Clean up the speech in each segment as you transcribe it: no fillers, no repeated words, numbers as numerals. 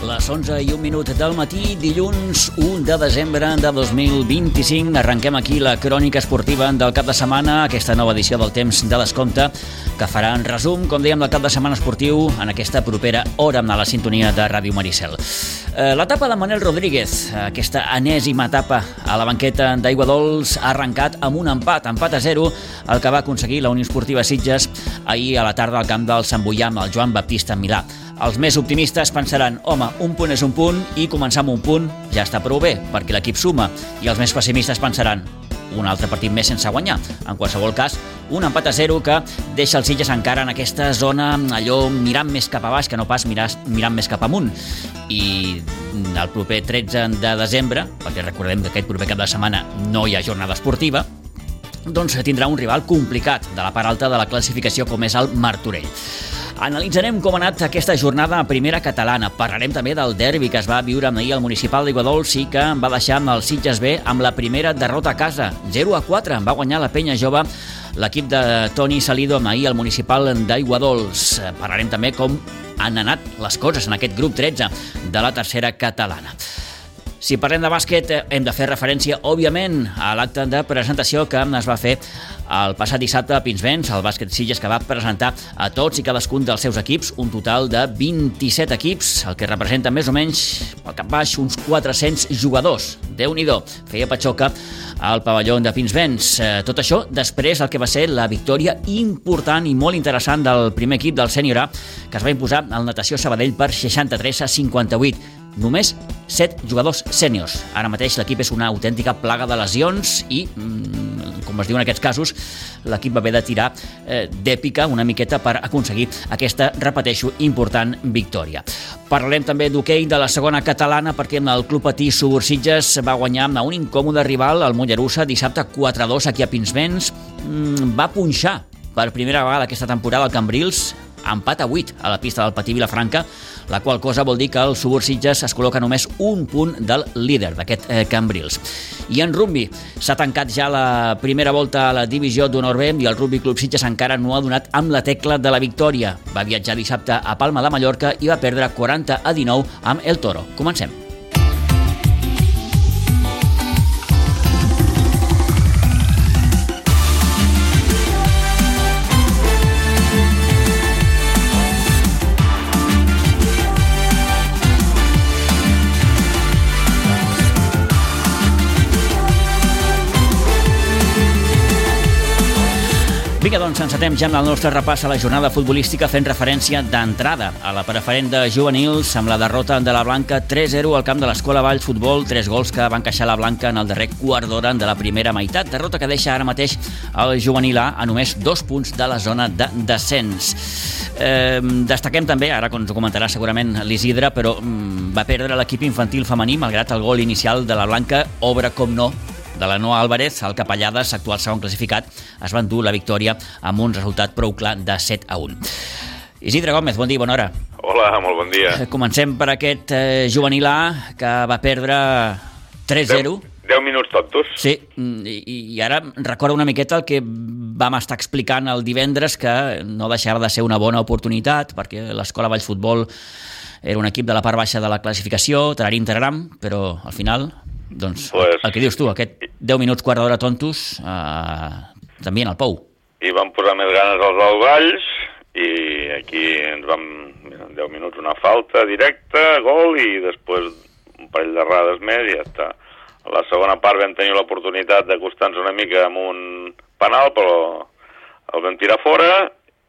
Les 11:01 del matí, dilluns 1 de desembre de 2025. Arrenquem aquí la crònica esportiva del cap de setmana, aquesta nova edició del Temps de Descompte, que farà en resum, com dèiem, del cap de setmana esportiu en aquesta propera hora a la sintonia de Ràdio Maricel. L'etapa de Manel Rodríguez, aquesta enèsima etapa a la banqueta d'Aiguadols, ha arrencat amb un empat a 0, el que va aconseguir la Unió Esportiva Sitges ahir a la tarda al camp del Sant Boià amb el Joan Baptista Milà. Els més optimistes pensaran, home, un punt és un punt i començar amb un punt ja està prou bé, perquè l'equip suma. I els més pessimistes pensaran, un altre partit més sense guanyar. En qualsevol cas, un empat a 0 que deixa els Sitges encara en aquesta zona, allò mirant més cap a baix que no pas mirant més cap amunt. I el proper 13 de desembre, perquè recordem que aquest proper cap de setmana no hi ha jornada esportiva, doncs tindrà un rival complicat de la part alta de la classificació com és el Martorell. Analitzarem com ha anat aquesta jornada a primera catalana. Parlarem també del derbi que es va viure ahir al municipal d'Aiguadols i que va deixar el Sitges B amb la primera derrota a casa. 0-4 va guanyar la Penya Jove l'equip de Toni Salido ahir al municipal d'Aiguadols. Parlarem també com han anat les coses en aquest grup 13 de la tercera catalana. Si parlem de bàsquet, hem de fer referència, òbviament, a l'acte de presentació que es va fer el passat dissabte a Pinsbens, el bàsquet Sitges, que va presentar a tots i cadascun dels seus equips, un total de 27 equips, el que representa més o menys, al cap baix, uns 400 jugadors. Déu-n'hi-do, feia patxoca al pavelló de Pinsbens. Tot això després el que va ser la victòria important i molt interessant del primer equip del Sènior A, que es va imposar al Natació Sabadell per 63-58. Només 7 jugadors sèniors. Ara mateix l'equip és una autèntica plaga de lesions i, com es diu en aquests casos, l'equip va haver de tirar d'èpica una miqueta per aconseguir aquesta, repeteixo, important victòria. Parlarem també d'hoquei de la segona catalana perquè el Club Patí Subursitges va guanyar a un incòmode rival, el Mollerussa, dissabte 4-2 aquí a Pinsbens. Va punxar per primera vegada aquesta temporada al Cambrils, empat a 8 a la pista del Patí Vilafranca, la qual cosa vol dir que el Subursitges es col·loca només un punt del líder d'aquest Cambrils. I en rugby s'ha tancat ja la primera volta a la divisió d'honor B i el Rugby Club Sitges encara no ha donat amb la tecla de la victòria. Va viatjar dissabte a Palma de Mallorca i va perdre 40-19 amb el Toro. Comencem. Vinga, doncs, encetem ja amb el nostre repàs a la jornada futbolística fent referència d'entrada a la preferent de juvenils amb la derrota de la Blanca 3-0 al camp de l'Escola Vall Futbol, 3 gols que va encaixar la Blanca en el darrer quart d'hora de la primera meitat. Derrota que deixa ara mateix el juvenil A a només 2 punts de la zona de descens. Destaquem també, ara ens ho comentarà segurament l'Isidre, però va perdre l'equip infantil femení malgrat el gol inicial de la Blanca, obra com no de la Noa Álvarez. El Capellades, actual segon classificat, es va endur la victòria amb un resultat prou clar de 7-1. Isidre Gómez, bon dia, bona hora. Hola, molt bon dia. Comencem per aquest juvenil A que va perdre 3-0. 10 minuts tontos. Sí, i ara recorda una miqueta el que vam estar explicant el divendres, que no deixava de ser una bona oportunitat, perquè l'Escola Vall Futbol era un equip de la part baixa de la classificació, tararim, però al final, doncs, pues, el que dius tu, aquest 10 minuts, quart d'hora tontos, també en el pou. I vam posar més ganes als alballs, i aquí ens vam, 10 minuts, una falta directa, gol, i després un parell d'errades més, i ja està. A la segona part vam tenir l'oportunitat d'acostar-nos una mica amb un penal, però el vam tirar fora,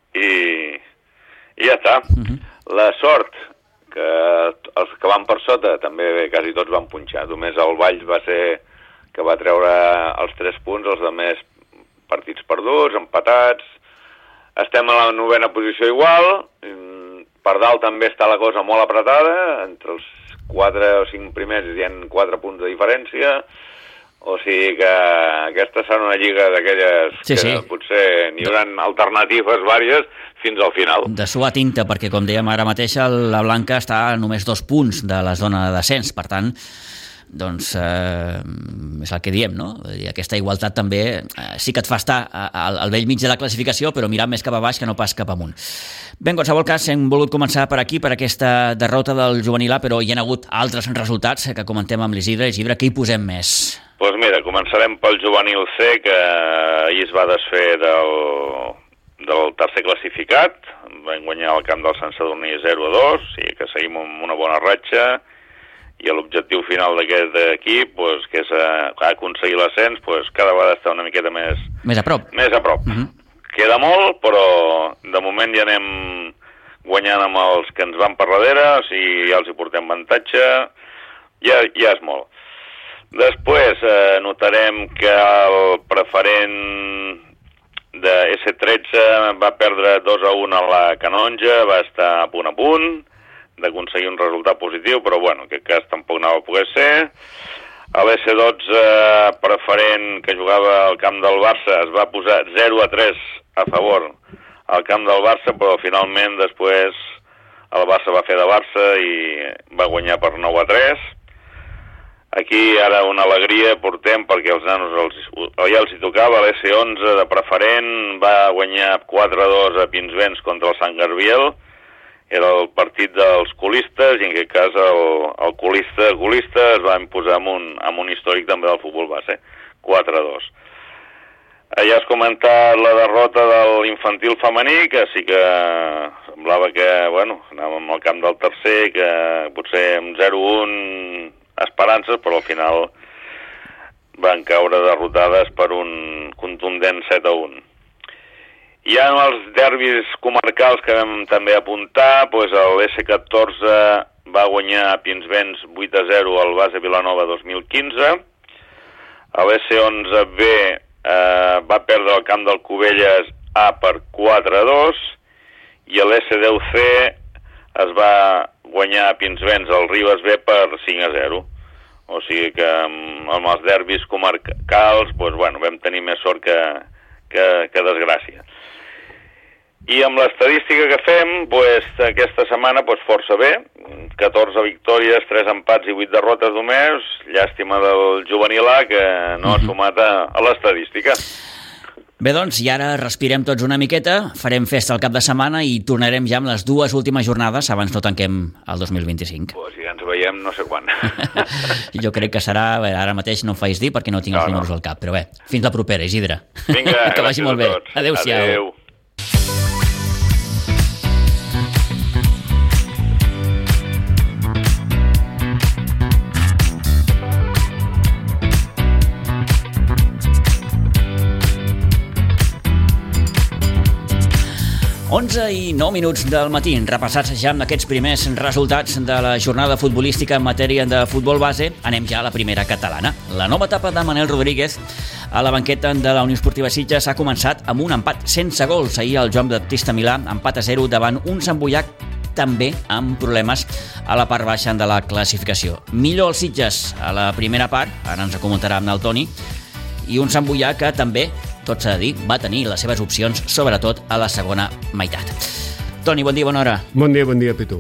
i ja està. La sort que els que van per sota també quasi tots van punxar. Només el Valls va ser que va treure els 3 punts, els altres partits perduts, empatats. Estem a la 9a posició igual, per dalt també està la cosa molt apretada, entre els 4 o 5 primers hi ha 4 punts de diferència, o sigui que aquesta serà una lliga d'aquelles que potser n'hi haurà alternatives vàries fins al final. De suar tinta, perquè com dèiem ara mateix la Blanca està a només 2 punts de la zona de descens, per tant doncs és el que diem, no? Aquesta igualtat també sí que et fa estar al vell mig de la classificació, però mirant més cap a baix que no pas cap amunt. Bé, en qualsevol cas, hem volgut començar per aquí, per aquesta derrota del juvenil A, però hi ha hagut altres resultats que comentem amb l'Isidre. Isidre, què hi posem més? Doncs mira, començarem pel juvenil C, que ahir es va desfer del tercer classificat. Vam guanyar al camp del Sant Sadurní 0-2, o sigui que seguim amb una bona ratxa, i l'objectiu final d'aquest equip, doncs, que és aconseguir l'ascens, doncs, cada vegada està una miqueta més a prop. Queda molt, però de moment ja anem guanyant amb els que ens van per darrere, o sigui, ja els hi portem avantatge, ja és molt. Després notarem que el preferent de S13 va perdre 2-1 a la Canonja, va estar a punt d'aconseguir un resultat positiu, però bueno, en aquest cas tampoc anava a poder ser. A l'S12 preferent que jugava al camp del Barça es va posar 0-3 a favor al camp del Barça, però finalment després el Barça va fer de Barça i va guanyar per 9-3. Aquí ara una alegria portem perquè els nanos ja els hi tocava. L'S11 de preferent va guanyar 4-2 a Pinsbens contra el Sant Garbiel. Era el partit dels colistes i en aquest cas el colista es va imposar amb un històric també del futbol base, 4-2. Ja has comentat la derrota de l'infantil femení, que sí que semblava que, bueno, anàvem al camp del tercer, que potser amb 0-1 esperances, però al final van caure derrotades per un contundent 7-1. Hi ha els derbis comarcals que vam també apuntar, doncs l'S14 va guanyar a Pinsbens 8-0 al Base Vilanova 2015, a l'S11B va perdre el camp del Cubelles A per 4-2 i a l'S10C es va guanyar a Pinsbens el Ribes B per 5-0. O sigui que amb els derbis comarcals doncs, bueno, vam tenir més sort que desgràcia. I amb l'estadística que fem, doncs, aquesta setmana doncs, força bé, 14 victòries, 3 empats i 8 derrotes només, llàstima del juvenil A que no ha sumat a l'estadística. Bé, doncs, i ara respirem tots una miqueta, farem festa el cap de setmana i tornarem ja amb les dues últimes jornades abans no tanquem el 2025. Pues ja ens veiem no sé quan. Jo crec que serà, bé, ara mateix no ho faig dir perquè no tinc els números al cap, però bé, fins la propera, Isidre. Vinga, que vagi molt bé. Adéu-siau. Adéu. Onze i 9 minuts del matí, repassats ja amb aquests primers resultats de la jornada futbolística en matèria de futbol base, anem ja a la primera catalana. La nova etapa de Manel Rodríguez a la banqueta de la Unió Esportiva Sitges ha començat amb un empat sense gols. Ahir el Joan Baptista Milà, empat a 0 davant un Sant Boià també amb problemes a la part baixa de la classificació. Millor el Sitges a la primera part, ara ens ho comentarà amb el Toni, i un Sant Boià que també, tot s'ha de dir, va tenir les seves opcions, sobretot a la segona meitat. Toni, bon dia, bona hora. Bon dia, Pitu.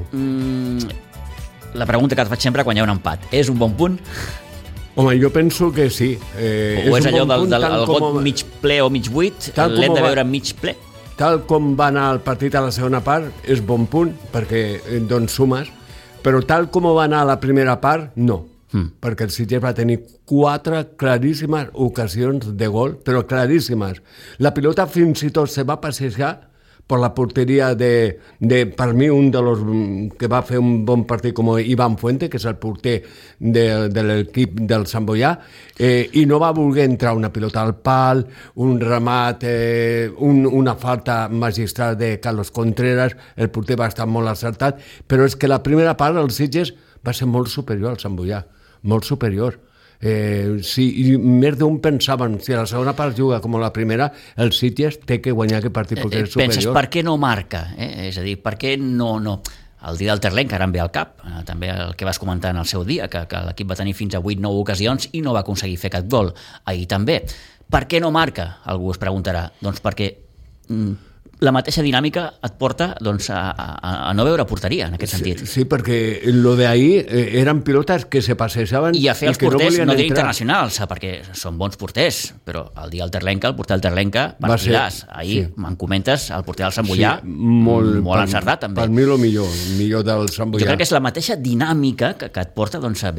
La pregunta que et faig sempre quan hi ha un empat, és un bon punt? Home, jo penso que sí. O és allò del got mig ple o mig buit, l'hem de veure mig ple? Tal com va anar el partit a la segona part, és bon punt, perquè doncs sumes, però tal com va anar a la primera part, no. Perquè el Sitges va tenir 4 claríssimes ocasions de gol, però claríssimes. La pilota fins i tot se va passejar per la porteria de per mi, un de los que va fer un bon partit com Iván Fuente, que és el porter de l'equip del Sant Boià, i no va voler entrar una pilota al pal, un remat, una falta magistral de Carlos Contreras, el porter va estar molt acertat, però és que la primera part el Sitges va ser molt superior al Sant Boià, molt superior. Si més d'un pensaven, si a la segona part juga com a la primera, el Sitges té que guanyar aquest partit perquè és superior. Penses, per què no marca? És a dir, per què no? El dia del Terlenc, ara em ve al cap, també el que vas comentar en el seu dia, que l'equip va tenir fins a 8-9 ocasions i no va aconseguir fer cap gol. Ahir també. Per què no marca? Algú es preguntarà. Doncs perquè la mateixa dinàmica et porta doncs, a no veure porteria, en aquest sentit. Sí, perquè lo de ahí eren pilotes que se passejaven i a fer els porters, no diré internacionals, perquè són bons porters, però el dia el porter del Terlenca, van pilars. Ahir me'n comentes, el porter del Sant Boià, molt encertat, també. Per mi el millor del Sant Boià. Jo crec que és la mateixa dinàmica que et porta doncs, a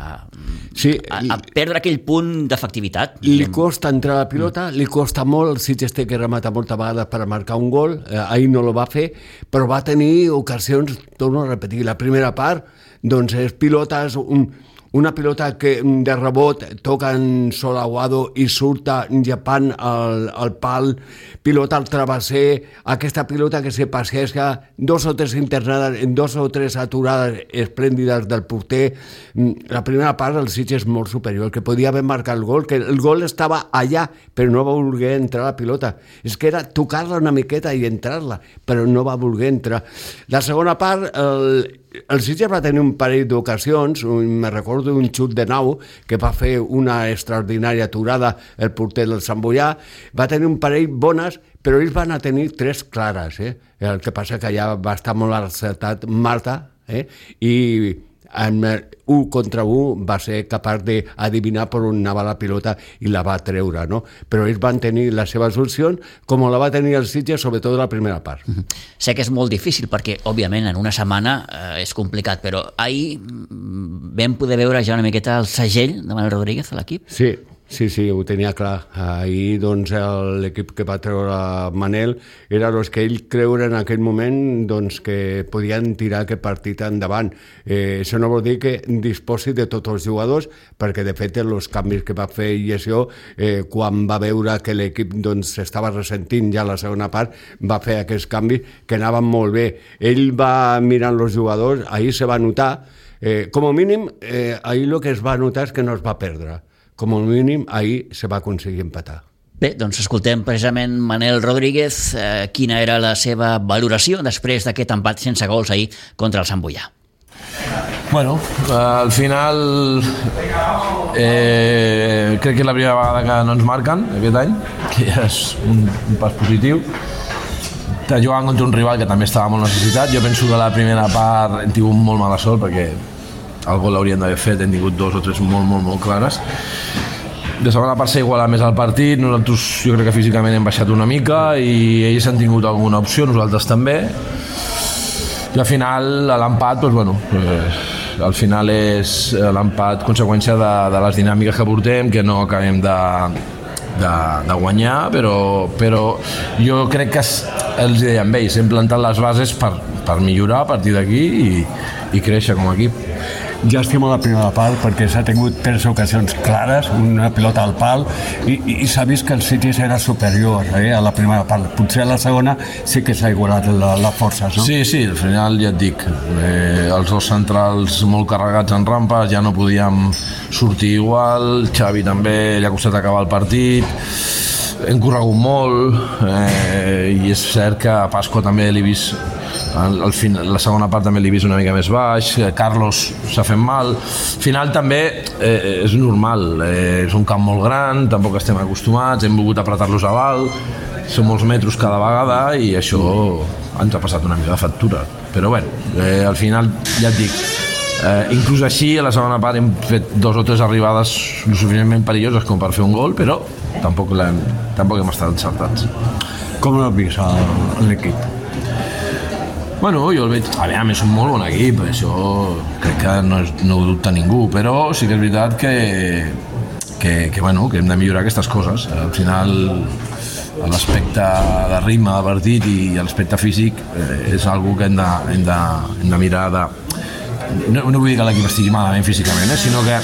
perdre aquell punt d'efectivitat. Li costa entrar a la pilota, li costa molt, el Sitges té que rematar moltes vegades per marcar un gol, ahir no lo va fer, però va tenir ocasions, torno a repetir, la primera part, doncs és pilotes, una pilota que de rebot toca en Sol Aguado i surta llepant el pal, pilota al travesser, aquesta pilota que se passeja, 2 o 3 internades, 2 o 3 aturades esplèndides del porter. La primera part el Sitges és molt superior, que podia haver marcat el gol, que el gol estava allà, però no va voler entrar la pilota. És que era tocar-la una miqueta i entrar-la, però no va voler entrar. La segona part, el Sitges va tenir un parell d'ocasions, me recordo un xut de nau que va fer una extraordinària aturada el porter del Sant Boià, va tenir un parell bones, però ells van a tenir 3 clares, el que passa que ja va estar molt acertat Marta, i en 1 contra 1 va ser capaç d'adivinar per on anava la pilota i la va treure, no? Però ells van tenir la seva solució com la va tenir el Sitges, sobretot la primera part. Sé que és molt difícil perquè, òbviament, en una setmana és complicat, però ahir vam poder veure ja una miqueta el segell de Manel Rodríguez a l'equip? Sí, ho tenia clar. Ahir, doncs, l'equip que va treure Manel era els que ell creure en aquell moment doncs, que podien tirar aquest partit endavant. Això no vol dir que disposi de tots els jugadors, perquè, de fet, els canvis que va fer i això, quan va veure que l'equip s'estava ressentint ja la segona part, va fer aquests canvis que anaven molt bé. Ell va mirant els jugadors, ahir se va notar, com a mínim, ahir el que es va notar és que no es va perdre. Com a mínim, ahir se va aconseguir empatar. Bé, doncs escoltem precisament Manel Rodríguez, quina era la seva valoració després d'aquest empat sense gols ahir contra el Sant Boià. Bueno, al final crec que és la primera vegada que no ens marquen aquest any, que ja és un pas positiu. Jugant contra un rival que també estava molt necessitat. Jo penso que la primera part hem tingut molt mala sort perquè el gol l'haurien d'haver fet, hem tingut 2 o 3 molt clares. De segona part s'ha igualat més al partit, nosaltres jo crec que físicament hem baixat una mica i ells han tingut alguna opció, nosaltres també. I al final l'empat, al final és l'empat conseqüència de les dinàmiques que portem, que no acabem de guanyar, però jo crec que els deien ells, hem plantat les bases per millorar a partir d'aquí i créixer com a equip. Llàstima la primera part perquè s'ha tingut 3 ocasions clares, una pilota al pal i s'ha vist que el Sitges era superior a la primera part. Potser a la segona sí que s'ha igualat la força, no? Sí, al final ja et dic, els 2 centrals molt carregats en rampes, ja no podíem sortir igual, Xavi també li ha costat acabar el partit, hem corregut molt i és cert que a Pasco també l'he vist la segona part també l'he vist una mica més baix, Carlos s'ha fet mal, al final també és normal, és un camp molt gran, tampoc estem acostumats, hem volgut apretar-los a dalt, són molts metres cada vegada i això ens ha passat una mica de factura, però bueno, al final ja et dic, inclús així a la segona part hem fet 2 o 3 arribades suficientment perilloses com per fer un gol, però tampoc hem estat encertats. Com l'has vist l'equip? Bueno, jo el veig, és un molt bon equip, això crec que no ho dubta ningú, però sí que és veritat que hem de millorar aquestes coses. Al final l'aspecte de ritme de partit i l'aspecte físic és una que hem de mirar de... No vull dir que l'equip estigui malament físicament, sinó que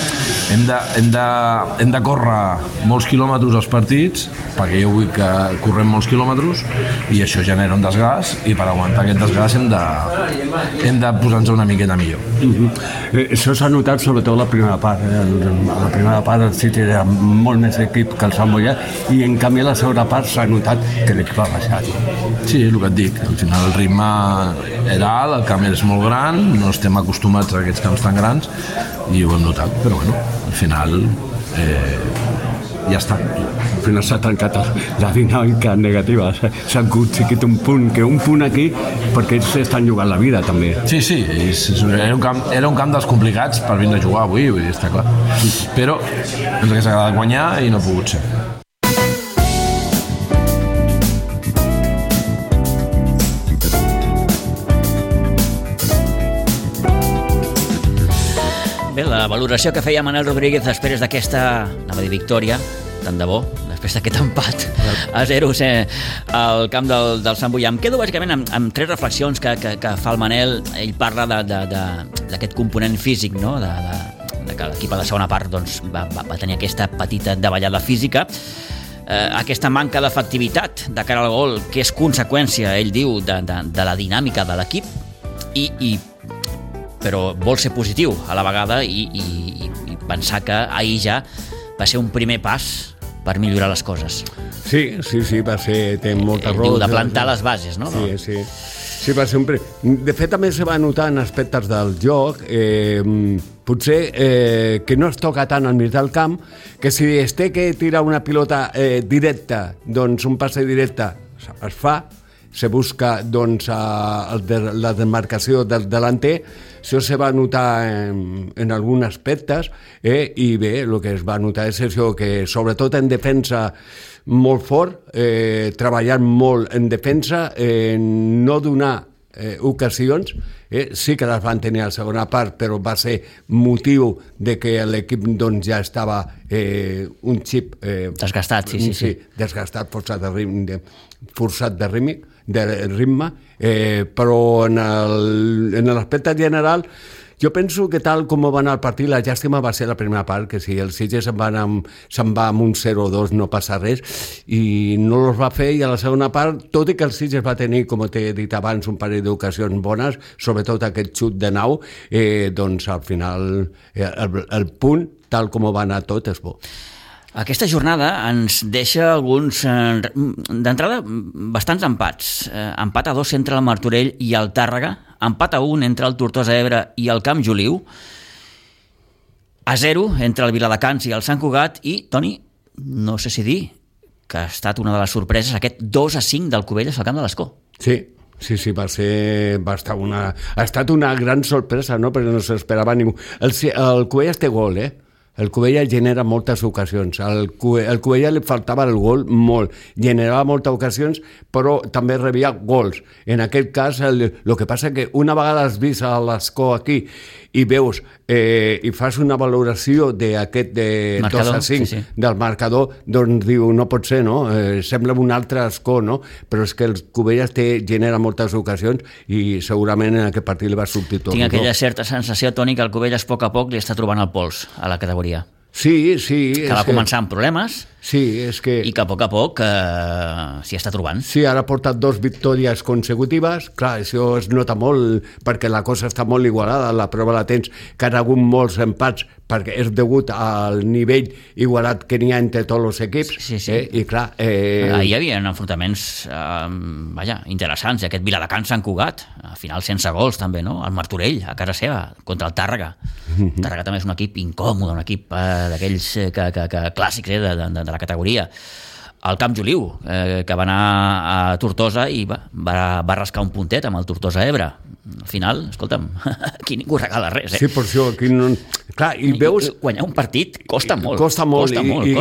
hem de córrer molts quilòmetres als partits, perquè jo vull que correm molts quilòmetres i això genera un desgast i per aguantar aquest desgast hem de posar-nos una miqueta millor. Això s'ha notat sobretot la primera part. A la primera part el City era molt més equip que el Sant Boià i en canvi a la segona part s'ha notat que l'equip ha baixat. Sí, és el que et dic, al final el ritme era alt, el camp és molt gran, no estem acostumats a aquests camps tan grans i ho hem notat, però bueno, al final ja està. Al final s'ha trencat la dinàmica negativa, s'ha aconseguit un punt aquí perquè ells estan jugant la vida també. Sí, era un camp dels complicats per vindre a jugar avui, vull dir, està clar. Però ens hagués agradat guanyar i no ha pogut ser. Bé, la valoració que feia Manel Rodríguez després d'aquesta, anava a dir victòria, tant de bo, després d'aquest empat a 0 al camp del Sant Boi. Em quedo bàsicament amb 3 reflexions que fa el Manel. Ell parla d'aquest component físic, no? de que l'equip a la segona part doncs, va tenir aquesta petita davallada física, aquesta manca d'efectivitat de cara al gol, que és conseqüència, ell diu, de la dinàmica de l'equip, però vol ser positiu a la vegada i pensar que ahir ja va ser un primer pas per millorar les coses. Sí, va ser, té molta raó. Diu de plantar les bases, no? Sí, va ser un... De fet, també se va notar en aspectes del joc, potser que no es toca tant al mig del camp, que si es té que tirar una pilota directa, doncs un passe directe es fa, se busca doncs, la demarcació del delanter. Això se va notar en alguns aspectes i bé, el que es va notar és això, que sobretot en defensa molt fort, treballant molt en defensa, no donar ocasions, sí que les van tenir a la segona part, però va ser motiu de que l'equip doncs, ja estava un xip... desgastat, sí. Desgastat, forçat de ritme, però en l'aspecte general jo penso que tal com va anar el partit, la llàstima va ser la primera part, que si el Sitges se'n va amb un 0-2 no passa res, i no els va fer, i a la segona part, tot i que el Sitges va tenir, com t'he dit abans, un parell d'ocasions bones, sobretot aquest xut de nau, doncs al final el punt, tal com va anar tot, és bo. Aquesta jornada ens deixa alguns, d'entrada, bastants empats. Empat a 2 entre el Martorell i el Tàrrega, empat a 1 entre el Tortosa Ebre i el Camp Joliu, a 0 entre el Viladecans i el Sant Cugat, i, Toni, no sé si dir que ha estat una de les sorpreses aquest 2-5 del Cubelles al Camp de l'Escó. Sí, ha estat una gran sorpresa, no? Perquè no s'esperava ningú. El Cubelles té gol, El Cubelles genera moltes ocasions. Al Cubelles li faltava el gol molt. Generava moltes ocasions, però també rebia gols. En aquest cas, el que passa que una vegada has vist a l'Escó aquí i veus i fas una valoració d'aquest de 2-5 del marcador, doncs diu, no pot ser, no? Sembla un altre Escó, no? Però és que el Cubelles genera moltes ocasions i segurament en aquest partit li va sortir tot. Tinc aquella certa sensació, Toni, que el Cubelles a poc a poc li està trobant el pols a la categoria. Sí. Que va començar amb problemes. Sí, és que... I que a poc s'hi està trobant. Sí, ara ha portat 2 victòries consecutives. Clar, això es nota molt perquè la cosa està molt igualada. La prova la tens que han hagut molts empats perquè és degut al nivell igualat que n'hi ha entre tots els equips. Sí. I clar... Hi havia enfrontaments interessants. Aquest Viladecans Sant Cugat, al final sense gols també, no? El Martorell, a casa seva, contra el Tàrrega. El Tàrrega també és un equip incòmode, un equip d'aquells clàssics de la categoria. El Camp Joliu, que va anar a Tortosa i va rascar un puntet amb el Tortosa Ebre. Al final, escolta'm, aquí ningú regala res. Sí, per això aquí no... Clar, i veus... Guanyar un partit costa molt. Costa molt.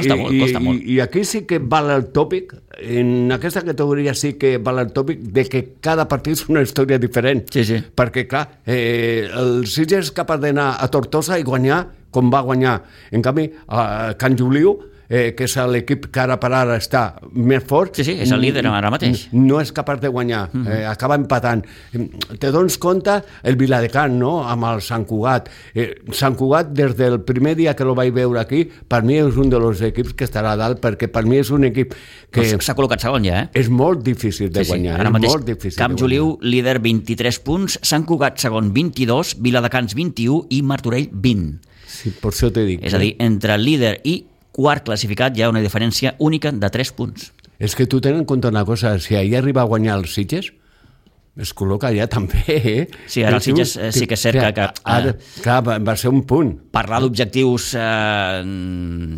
I aquí sí que val el tòpic, en aquesta categoria sí que val el tòpic de que cada partit és una història diferent. Sí. Perquè, clar, el Sitges és capaç d'anar a Tortosa i guanyar com va guanyar. En canvi, a Can Joliu, que és l'equip que ara per ara està més fort... Sí, és el líder ara mateix. No és capaç de guanyar, acaba empatant. Te dones compte el Viladecans, no?, amb el Sant Cugat. Sant Cugat, des del primer dia que lo vaig veure aquí, per mi és un dels equips que estarà a dalt, perquè per mi és un equip que... S'ha col·locat segon ja, És molt difícil de guanyar. Ara mateix, Camp Joliu, líder, 23 punts, Sant Cugat segon, 22, Viladecans, 21 i Martorell, 20. Sí, per això t'he dit. És a dir, entre el líder i quart classificat hi ha una diferència única de 3 punts. És que tu tens en compte una cosa, si ahir arriba a guanyar els Sitges, es col·loca allà també, Sí, ara el Sitges sí que és cert que... Ara, clar, va ser un punt. Parlar d'objectius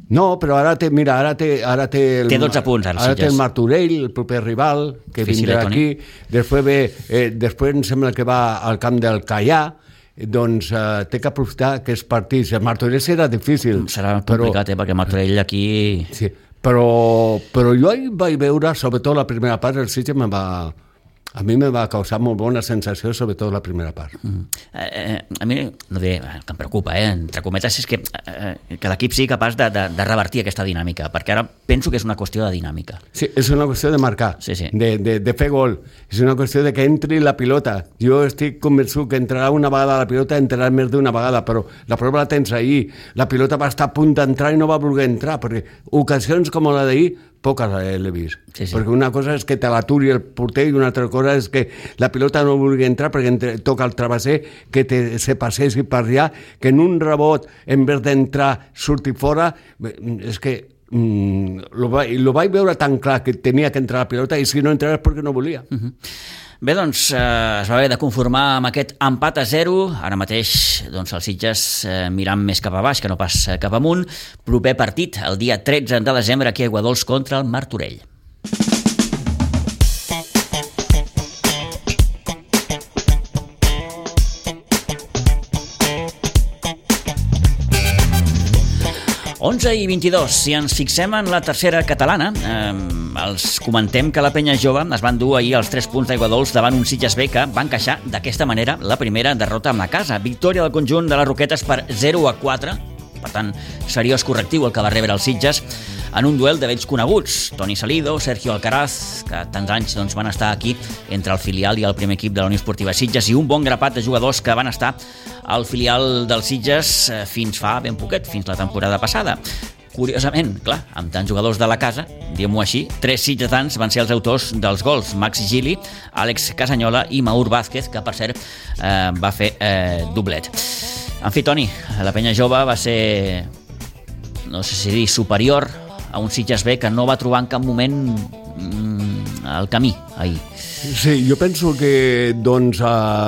No, però ara té Té 12 punts, ara té el Martorell, el proper rival, que vindrà aquí. Després em sembla que va al camp del Caià, doncs té que aprofitar aquests partits. El Martorell serà difícil. Serà complicat, perquè el Martorell aquí... Sí, però jo hi vaig veure, sobretot la primera part, el Sitges a mi me va causar molt bona sensació, sobretot la primera part. A mi, no diré, que em preocupa, entre cometes, és que l'equip sigui capaç de revertir aquesta dinàmica, perquè ara penso que és una qüestió de dinàmica. Sí, és una qüestió de marcar, sí. De fer gol. És una qüestió de que entri la pilota. Jo estic convençut que entrarà una vegada la pilota, entrarà més d'una vegada, però la prova la tens ahir. La pilota va estar a punt d'entrar i no va voler entrar, perquè ocasions com la d'ahir poques l'he vist, perquè una cosa és que te l'aturi el porter i una altra cosa és que la pilota no vulgui entrar perquè toca el travesser, que se passessi per allà, que en un rebot en vez d'entrar surti fora. És que lo vaig veure tan clar que tenia que entrar la pilota i si no entrava és perquè no volia. Bé, doncs es va haver de conformar amb aquest empat a 0. Ara mateix doncs, els Sitges mirant més cap a baix que no pas cap amunt. Proper partit, el dia 13 de desembre, aquí a Aiguadols contra el Martorell. i 22, si ens fixem en la tercera catalana, els comentem que la Penya Jove es van dur ahir els 3 punts d'Aiguadols davant un Sitges B que va encaixar d'aquesta manera la primera derrota amb la casa. Victòria del conjunt de les Roquetes per 0-4, per tant, seriós correctiu el que va rebre els Sitges en un duel de vells coneguts, Toni Salido, Sergio Alcaraz, que tants anys doncs, van estar aquí entre el filial i el primer equip de la Unió Esportiva Sitges, i un bon grapat de jugadors que van estar al filial dels Sitges fins fa ben poquet, fins la temporada passada. Curiosament, clar, amb tants jugadors de la casa, diguem-ho així, 3 sitgetans van ser els autors dels gols: Maxi Gili, Àlex Casanyola i Maur Vázquez, que per cert va fer doblet. En fi, Toni, la Penya Jove va ser, no sé si dir, superior a un Sitges B que no va trobar en cap moment el camí ahir. Sí, jo penso que doncs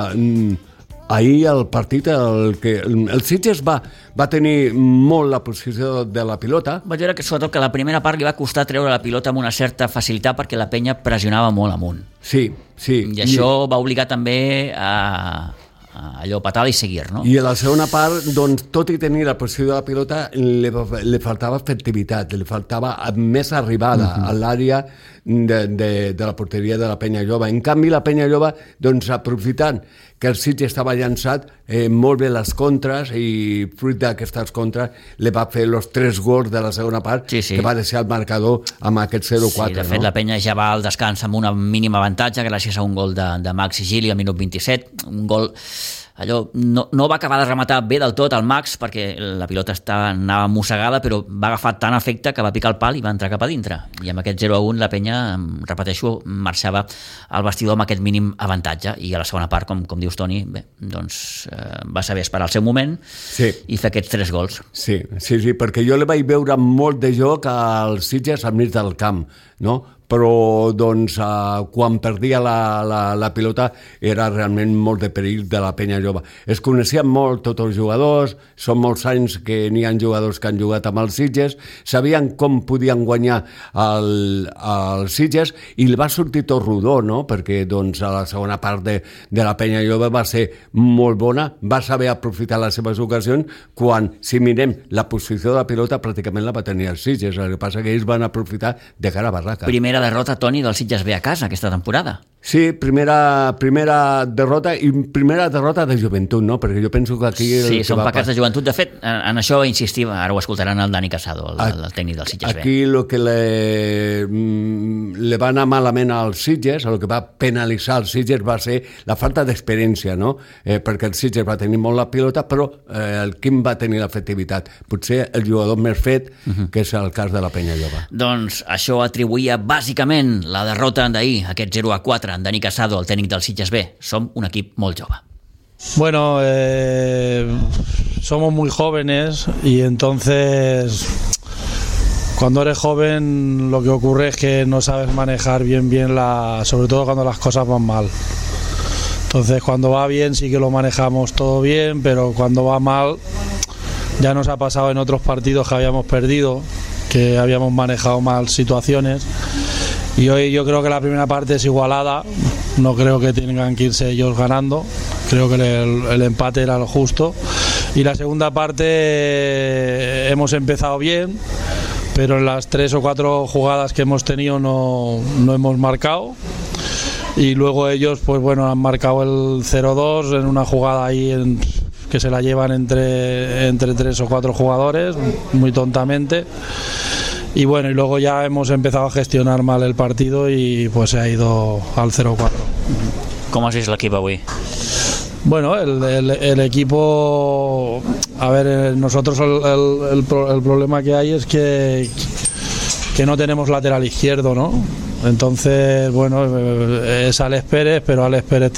ahir el partit el Sitges va tenir molt la posició de la pilota. Vaig veure que sobretot que la primera part li va costar treure la pilota amb una certa facilitat perquè la Penya pressionava molt amunt. Sí. I això va obligar també a allò patada i seguir, no? I a la segona part, doncs, tot i tenir la posició de la pilota, li faltava efectivitat, li faltava més arribada a l'àrea de la porteria de la Penya Jove. En canvi, la Penya Jove, doncs, aprofitant que el Sitges estava llançat molt bé les contres, i fruit d'aquestes contres li va fer els 3 gols de la segona part, que va deixar el marcador amb aquest 0-4. Sí, de fet, la Penya ja va al descans amb un mínim avantatge gràcies a un gol de Maxi Gili al minut 27, un gol allò no va acabar de rematar bé del tot el Max perquè la pilota anava mossegada, però va agafar tant efecte que va picar el pal i va entrar cap a dintre, i amb aquest 0-1 la Penya, repeteixo, marxava al vestidor amb aquest mínim avantatge, i a la segona part, com dius, Toni, bé, doncs va saber esperar el seu moment i fer aquests 3 gols. Sí, perquè jo li vaig veure molt de joc als Sitges al mig del camp, no? Però doncs, quan perdia la pilota era realment molt de perill de la Penya Jove. Es coneixien molt tots els jugadors, són molts anys que n'hi ha jugadors que han jugat amb els Sitges, sabien com podien guanyar els Sitges, i li va sortir tot rodó, no? Perquè doncs, a la segona part de la Penya Jove va ser molt bona, va saber aprofitar les seves ocasions, quan, si mirem la posició de la pilota, pràcticament la va tenir els Sitges, el que passa que ells van aprofitar de cara a barraca. Primera derrota, Toni, del Sitges B a casa aquesta temporada. Sí, primera derrota, i primera derrota de joventut, no? Perquè jo penso que aquí... Sí, són pecats de joventut. De fet, en això insistim, ara ho escoltaran el Dani Casado, el tècnic del Sitges B. Aquí el que li va anar malament als Sitges, el que va penalitzar els Sitges va ser la falta d'experiència, no? Perquè el Sitges va tenir molt la pilota, però el Quim va tenir l'efectivitat. Potser el jugador més fet, que és el cas de la Penya Jove. Doncs això atribuïa bàsicament la derrota d'ahir, aquest 0-4, en Dani Casado, el tècnic del Sitges B. Som un equip molt jove. Bueno, somos muy jóvenes y entonces cuando eres joven lo que ocurre es que no sabes manejar bien sobre todo cuando las cosas van mal. Entonces cuando va bien sí que lo manejamos todo bien, pero cuando va mal Ya nos ha pasado en otros partidos que habíamos perdido, que habíamos manejado mal situaciones, y hoy yo creo que la primera parte es igualada, no creo que tengan que irse ellos ganando, creo que el empate era lo justo, y la segunda parte hemos empezado bien, pero en las 3 o 4 jugadas que hemos tenido no hemos marcado, y luego ellos pues bueno han marcado el 0-2 en una jugada ahí que se la llevan entre 3 o 4 jugadores muy tontamente, y bueno, y luego ya hemos empezado a gestionar mal el partido y pues se ha ido al 0-4. Com has vist l'equip avui? Bueno, el equipo, a ver, nosotros el problema que hay es que no tenemos lateral izquierdo, ¿no? Entonces, bueno, es Alex Pérez, pero Alex Pérez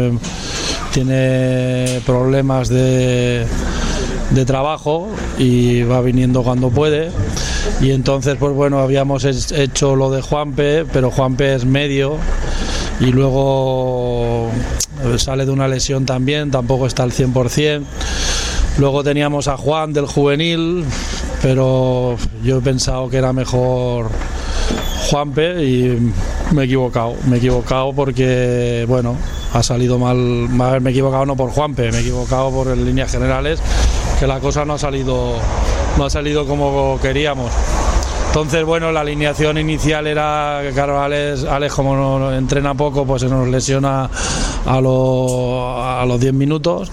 tiene problemas de trabajo y va viniendo cuando puede, y entonces pues bueno, habíamos hecho lo de Juanpe, pero Juanpe es medio y luego sale de una lesión también, tampoco está al 100%. Luego teníamos a Juan del juvenil, pero yo he pensado que era mejor Juanpe y me he equivocado porque bueno, ha salido mal. Me he equivocado no por Juanpe, me he equivocado por en líneas generales, que la cosa no ha salido como queríamos. Entonces bueno, la alineación inicial era, claro, Alex como no entrena poco, pues se nos lesiona a los 10 minutos.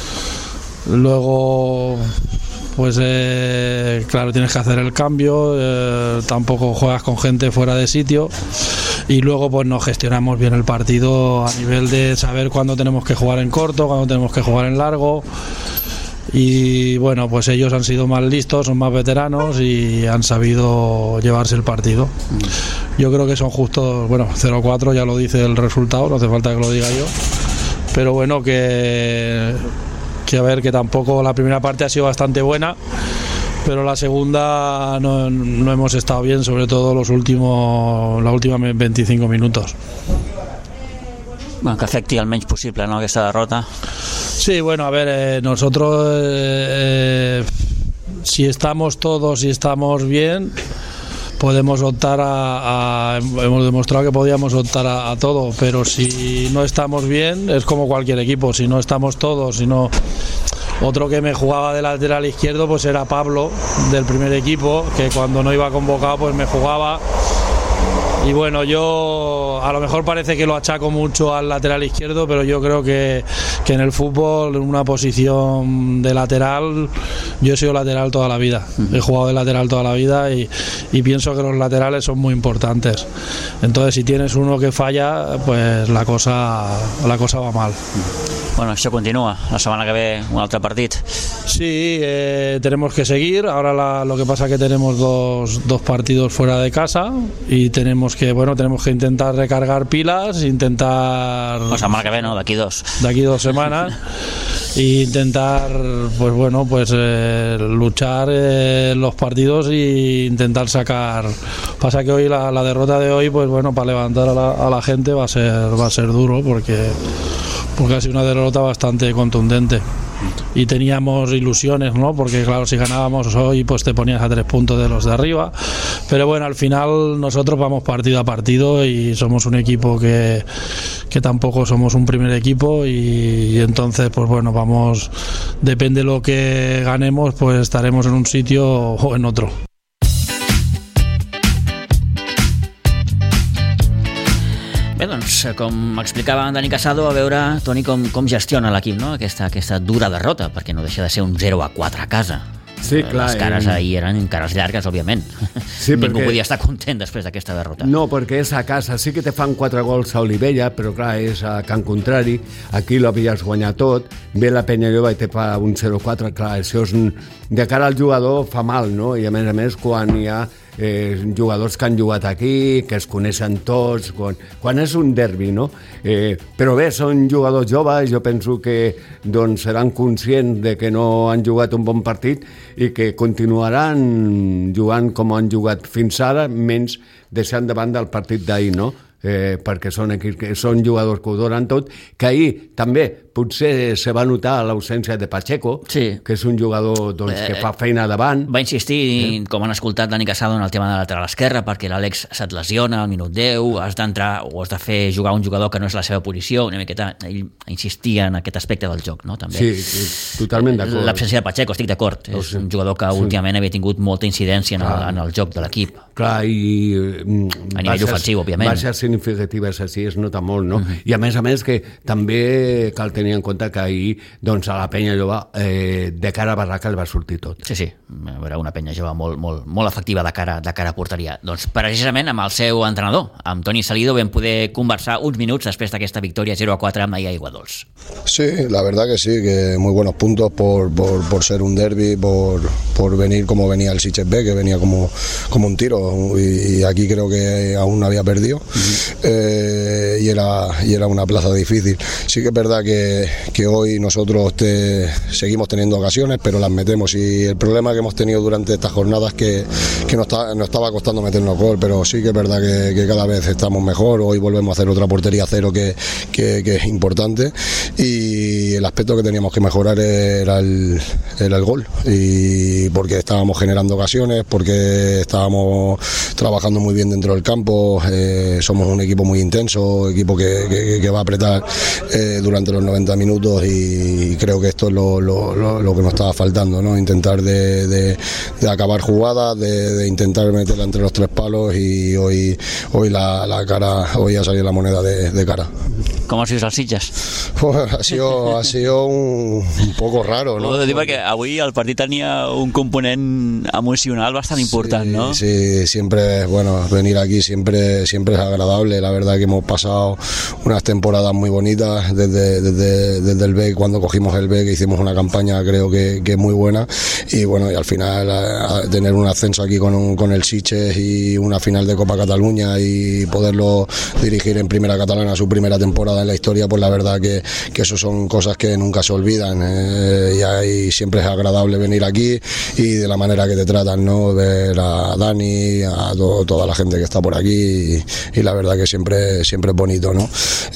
Luego pues claro, tienes que hacer el cambio, tampoco juegas con gente fuera de sitio, y luego pues no gestionamos bien el partido a nivel de saber cuándo tenemos que jugar en corto, cuándo tenemos que jugar en largo, y bueno, pues ellos han sido más listos, son más veteranos y han sabido llevarse el partido. Yo creo que son justos, bueno, 0-4 ya lo dice el resultado, no hace falta que lo diga yo, pero bueno, que a ver, que tampoco la primera parte ha sido bastante buena, pero la segunda no hemos estado bien, sobre todo los últimos 25 minutos. Bueno, que afecti el menys possible, no, aquesta derrota. Sí, bueno, a ver, nosotros si estamos todos y estamos bien, podemos optar hemos demostrado que podíamos optar a todo, pero si no estamos bien es como cualquier equipo, si no estamos todos, si no. Otro que me jugaba de lateral izquierdo pues era Pablo del primer equipo, que cuando no iba convocado pues me jugaba. Y bueno, yo a lo mejor parece que lo achaco mucho al lateral izquierdo, pero yo creo que en el fútbol, en una posición de lateral, yo he sido lateral toda la vida, he jugado de lateral toda la vida y pienso que los laterales son muy importantes. Entonces si tienes uno que falla, pues la cosa va mal. Bueno, això continua, la setmana que ve un altre partit. Sí, tenemos que seguir. Ahora lo que pasa es que tenemos dos partidos fuera de casa y tenemos que intentar recargar pilas, intentar... La setmana que ve, no, d'aquí 2. D'aquí 2 semanas. E intentar, pues bueno, pues luchar los partidos e intentar sacar. Pasa que hoy la derrota de hoy, pues bueno, para levantar a la gente va a ser duro porque ha sido una derrota bastante contundente. Y teníamos ilusiones, ¿no? Porque claro, si ganábamos hoy pues te ponías a 3 puntos de los de arriba, pero bueno, al final nosotros vamos partido a partido y somos un equipo que tampoco somos un primer equipo y entonces pues bueno, vamos, depende de lo que ganemos, pues estaremos en un sitio o en otro. Bé, doncs, com explicava en Dani Casado, a veure, Toni, com gestiona l'equip, no? Aquesta dura derrota, perquè no deixa de ser un 0-4 a casa. Sí, clar. Les cares ahir eren cares llargues, òbviament. Sí, ningú podia estar content després d'aquesta derrota. No, perquè és a casa. Sí que te fan 4 gols a Olivella, però clar, és a Can Contrari. Aquí l'havies guanyat tot. Ve la Penyalloba i te fa un 0-4. Clar, això és de cara al jugador fa mal, no? I a més, quan hi ha jugadors que han jugat aquí, que es coneixen tots, quan és un derbi, no? Però bé, són jugadors joves, jo penso que doncs, seran conscients de que no han jugat un bon partit i que continuaran jugant com han jugat fins ara, menys deixant de banda el partit d'ahir, no? Perquè són jugadors que ho donen tot, que ahir també potser se va notar l'ausència de Pacheco, sí, que és un jugador doncs, que fa feina davant. Va insistir, com han escoltat Dani Casado, en el tema de la lateral esquerra, perquè l'Àlex se't lesiona al minut 10, has d'entrar o has de fer jugar un jugador que no és la seva posició, una miqueta, ell insistia en aquest aspecte del joc, no? També. Sí, totalment d'acord. L'absència de Pacheco, estic d'acord, és un jugador que últimament havia tingut molta incidència en el joc de l'equip. Clar, i a nivell ofensiu, òbviament. Baixes significatives així es nota molt, no? I a més que també cal tenir en compte que ahir doncs, a la penya jove de cara a Barraca el va sortir tot. Sí, era una penya jove molt efectiva de cara a porteria. Doncs precisament amb el seu entrenador, amb Toni Salido, vam poder conversar uns minuts després d'aquesta victòria 0-4 amb Maia Aiguadols. Sí, la verdad que sí, que muy buenos puntos por ser un derbi, por venir como venía el Sitges B, que venía como un tiro, y aquí creo que aún no había perdido. Y era una plaza difícil. Sí que es verdad que hoy nosotros seguimos teniendo ocasiones, pero las metemos, y el problema que hemos tenido durante estas jornadas es que nos estaba costando meternos gol, pero sí que es verdad que cada vez estamos mejor. Hoy volvemos a hacer otra portería cero que es importante, y el aspecto que teníamos que mejorar era el gol, y porque estábamos generando ocasiones, porque estábamos trabajando muy bien dentro del campo. Somos un equipo muy intenso, equipo que va a apretar durante los 90 minutos, y creo que esto es lo que nos estaba faltando, ¿no? Intentar de acabar jugadas, de intentar meterla entre los tres palos, y hoy la cara, hoy ha salido la moneda de cara. Com has vist els Sitges? Ha sido un poco raro, ¿no? Ho he de dir perquè avui el partit tenia un component emocional bastant important, sí, ¿no? Sí, siempre, bueno, venir aquí siempre es agradable. La verdad que hemos pasado unas temporadas muy bonitas desde el B, cuando cogimos el B, que hicimos una campaña creo que muy buena, y bueno, y al final tener un ascenso aquí con el Sitges y una final de Copa Cataluña y poderlo dirigir en Primera Catalana, su primera temporada en la historia, pues la verdad que eso son cosas que nunca se olvidan, y ahí siempre es agradable venir aquí, y de la manera que te tratan, ¿no? Ver a Dani, a toda la gente que está por aquí, y la verdad que siempre es bonito, ¿no?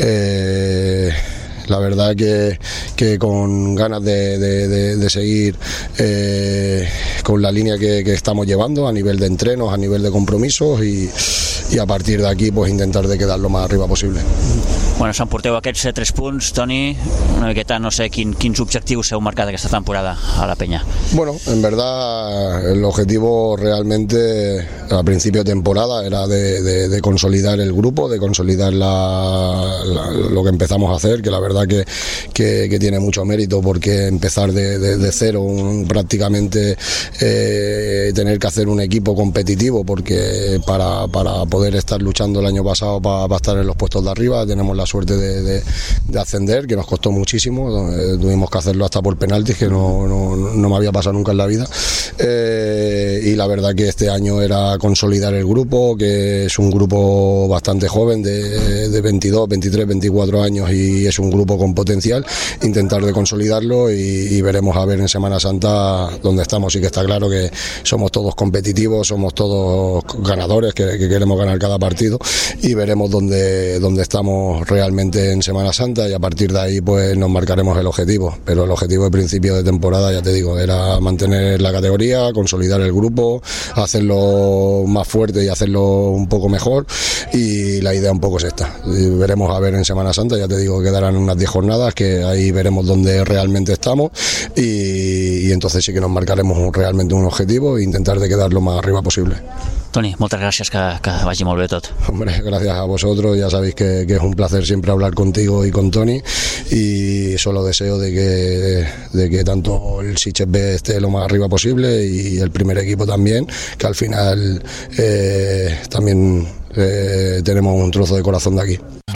La verdad que con ganas de seguir con la línea que estamos llevando a nivel de entrenos, a nivel de compromisos, y a partir de aquí pues intentar de quedar lo más arriba posible. Bueno, s'emporteu aquests 3 punts, Toni, una miqueta, no sé, quins objectius s'heu marcat aquesta temporada a la penya? Bueno, en verdad el objetivo realmente a principio de temporada era de consolidar el grupo, de consolidar lo que empezamos a hacer, que la verdad que tiene mucho mérito, porque empezar de cero, prácticamente tener que hacer un equipo competitivo, porque para poder estar luchando el año pasado para estar en los puestos de arriba, tenemos la suerte de ascender, que nos costó muchísimo, tuvimos que hacerlo hasta por penaltis, que no me había pasado nunca en la vida, y la verdad que este año era consolidar el grupo, que es un grupo bastante joven, de 22, 23, 24 años, y es un grupo con potencial, intentar de consolidarlo, y veremos a ver en Semana Santa dónde estamos. Sí que está claro que somos todos competitivos, somos todos ganadores, que queremos ganar cada partido, y veremos dónde estamos realmente en Semana Santa, y a partir de ahí pues nos marcaremos el objetivo, pero el objetivo de principio de temporada, ya te digo, era mantener la categoría, consolidar el grupo, hacerlo más fuerte y hacerlo un poco mejor, y la idea un poco es esta. Y veremos a ver en Semana Santa, ya te digo que quedarán unas 10 jornadas, que ahí veremos dónde realmente estamos, y entonces sí que nos marcaremos realmente un objetivo e intentar de quedar lo más arriba posible. Toni, moltes gràcies, que vagi molt bé tot. Hombre, gracias a vosotros, ya sabéis que es un placer siempre hablar contigo y con Toni, y solo deseo de que tanto el Sitges B esté lo más arriba posible, y el primer equipo también, que al final también tenemos un trozo de corazón de aquí.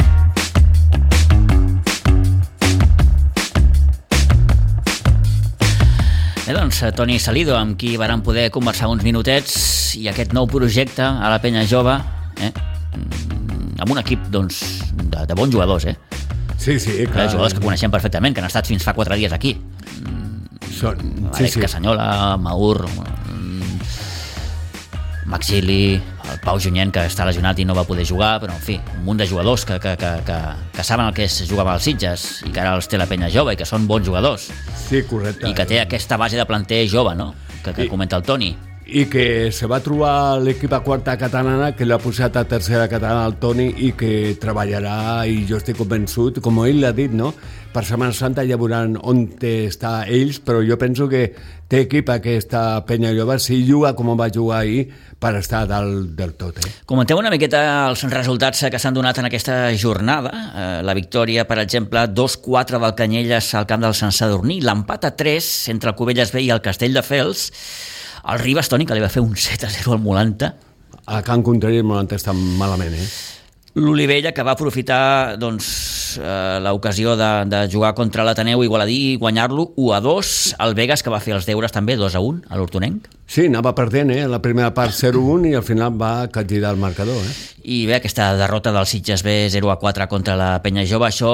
Bé, doncs, Toni Salido, amb qui vàrem poder conversar uns minutets, i aquest nou projecte a la penya jove, amb un equip doncs, de bons jugadors, Sí, clar. Jugadors que coneixem perfectament, que han estat fins fa 4 dies aquí. Alex Casanyola, Maur, Maxili, el Pau Junyent, que està lesionat i no va poder jugar, però en fi, un munt de jugadors que saben el que és jugar amb els Sitges i que ara els té la penya jove i que són bons jugadors. Sí, correcte. I que té aquesta base de planter jove, no?, que comenta el Toni. I que se va trobar l'equip a quarta catalana, que l'ha posat a tercera catalana el Toni i que treballarà, i jo estic convençut, com ell l'ha dit, no?, per Setmana Santa ja veuran on està ells, però jo penso que té equip aquesta penya jove, si juga com va jugar ahir, per estar dalt del tot. Comenteu una miqueta els resultats que s'han donat en aquesta jornada. La victòria, per exemple, 2-4 del Canyelles al camp del Sant Sadurní, l'empat a 3 entre el Cubelles B i el Castelldefels, el Ribes, Toni, que li va fer un 7-0 al Molanta. A Can Contrari el Molanta està malament, L'Olivella, que va aprofitar l'ocasió de jugar contra l'Ateneu Igualadí i guanyar-lo 1-2. El Vegas, que va fer els deures també 2-1 a l'Hortonenc. Sí, anava perdent, la primera part 0-1 i al final va capgirar el marcador. I bé, aquesta derrota del Sitges B 0-4 contra la Penya Jove, això,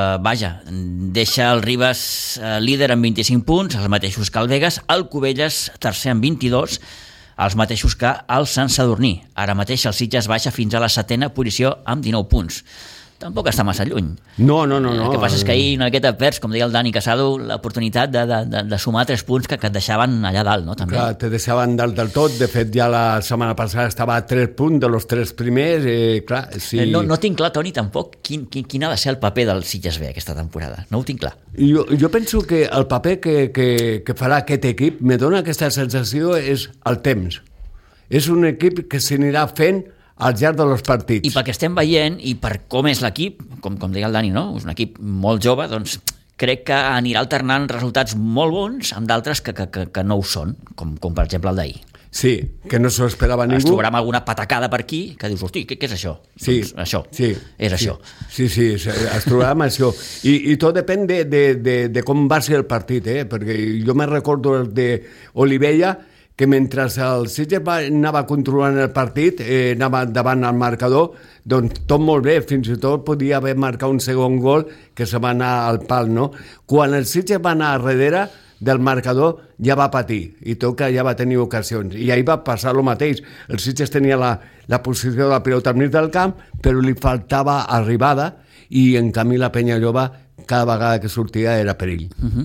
deixa el Ribes líder amb 25 punts, els mateixos que el Vegas, el Cubelles tercer amb 22, els mateixos que el Sant Sadurní. Ara mateix el Sitges baixa fins a la 7a posició amb 19 punts. Tampoc està massa lluny. No. El que passa és que ahir en aquest perds, com deia el Dani Casado, l'oportunitat de sumar 3 punts que et deixaven allà dalt, no? També. Clar, te deixaven dalt del tot. De fet, ja la setmana passada estava a 3 punts de los 3 primers. Clar, sí. No tinc clar, Toni, tampoc quin ha de ser el paper del Sitges B aquesta temporada. No ho tinc clar. Jo penso que el paper que farà aquest equip, me dona aquesta sensació, és el temps. És un equip que s'anirà fent al llarg dels partits. I pel que estem veient, i per com és l'equip, com deia el Dani, no? És un equip molt jove, doncs crec que anirà alternant resultats molt bons amb d'altres que no ho són, com per exemple el d'ahir. Sí, que no s'ho esperava ningú. Es trobarà amb alguna patacada per aquí que dius, hosti, què és això? Sí, doncs això, sí, és això. Sí, es trobarà amb això. I tot depèn de com va ser el partit, perquè jo me recordo d'Olivella, que mentre el Sitges anava controlant el partit, anava davant el marcador, doncs tot molt bé, fins i tot podia haver marcat un segon gol que se va anar al pal, no? Quan el Sitges va anar darrere del marcador, ja va patir, i tot que ja va tenir ocasions. I ahir va passar el mateix. El Sitges tenia la posició de la pilota al mig del camp, però li faltava arribada, i en canvi la Penya Jove, cada vegada que sortia era perill.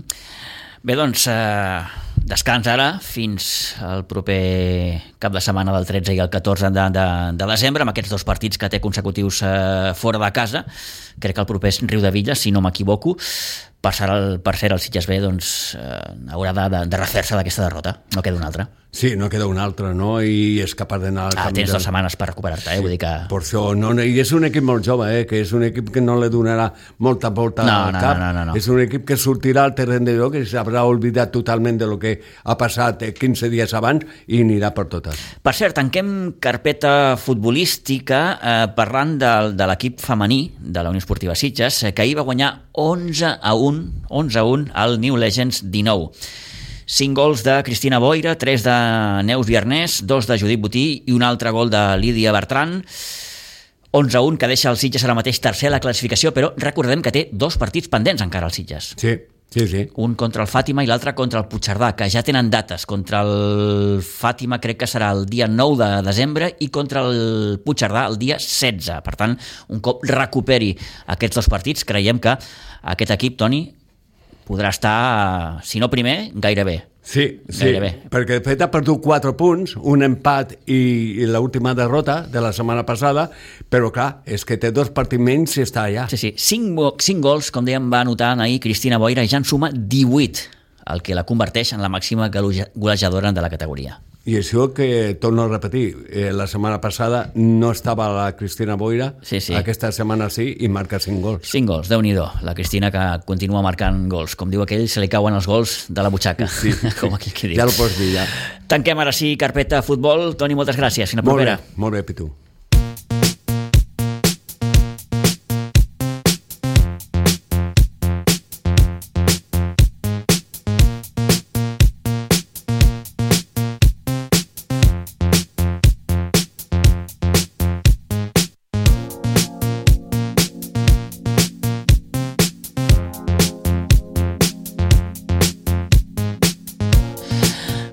Bé, doncs, descans ara fins al proper cap de setmana del 13 i el 14 de desembre, amb aquests 2 partits que té consecutius fora de casa. Crec que el proper és Riudebitlles, si no m'equivoco. Per ser el Sitges B, doncs, haurà de refer-se d'aquesta derrota. No queda una altra. Sí, no queda una altra, no? I és capaç d'anar al camp. Tens 2 setmanes per recuperar-te, vull dir que... Per això, i és un equip molt jove, que és un equip que no li donarà molta volta al cap. No. És un equip que sortirà al terreny de joc, que s'haurà oblidat totalment de lo que ha passat 15 dies abans i anirà per totes. Per cert, tanquem carpeta futbolística parlant de l'equip femení de la Unió Esportiva Sitges, que ahir va guanyar 11-1 al New Legends 19. 5 gols de Cristina Boira, 3 de Neus Viernès, 2 de Judit Botí i un altre gol de Lídia Bertran. 11-1, que deixa el Sitges ara mateix tercer a la classificació, però recordem que té 2 partits pendents encara el Sitges. Sí. Un contra el Fàtima i l'altre contra el Puigcerdà, que ja tenen dates. Contra el Fàtima crec que serà el dia 9 de desembre i contra el Puigcerdà el dia 16. Per tant, un cop recuperi aquests 2 partits, creiem que aquest equip, Toni, podrà estar, si no primer, gairebé. Sí, perquè de fet ha perdut 4 punts, un empat i l'última derrota de la setmana passada, però clar, és que té 2 partits menys i està allà. Sí, 5 gols, com dèiem, va anotar ahir Cristina Boira, i ja en suma 18, el que la converteix en la màxima golejadora de la categoria. I això que, torno a repetir, la setmana passada no estava la Cristina Boira, sí. Aquesta setmana sí, i marca 5 gols. 5 gols, Déu-n'hi-do. La Cristina que continua marcant gols. Com diu aquell, se li cauen els gols de la butxaca. Sí. Com aquí que diu. Ja ho pots dir, ja. Tanquem ara sí carpeta futbol. Toni, moltes gràcies. Fins la propera. Molt bé, Pitu.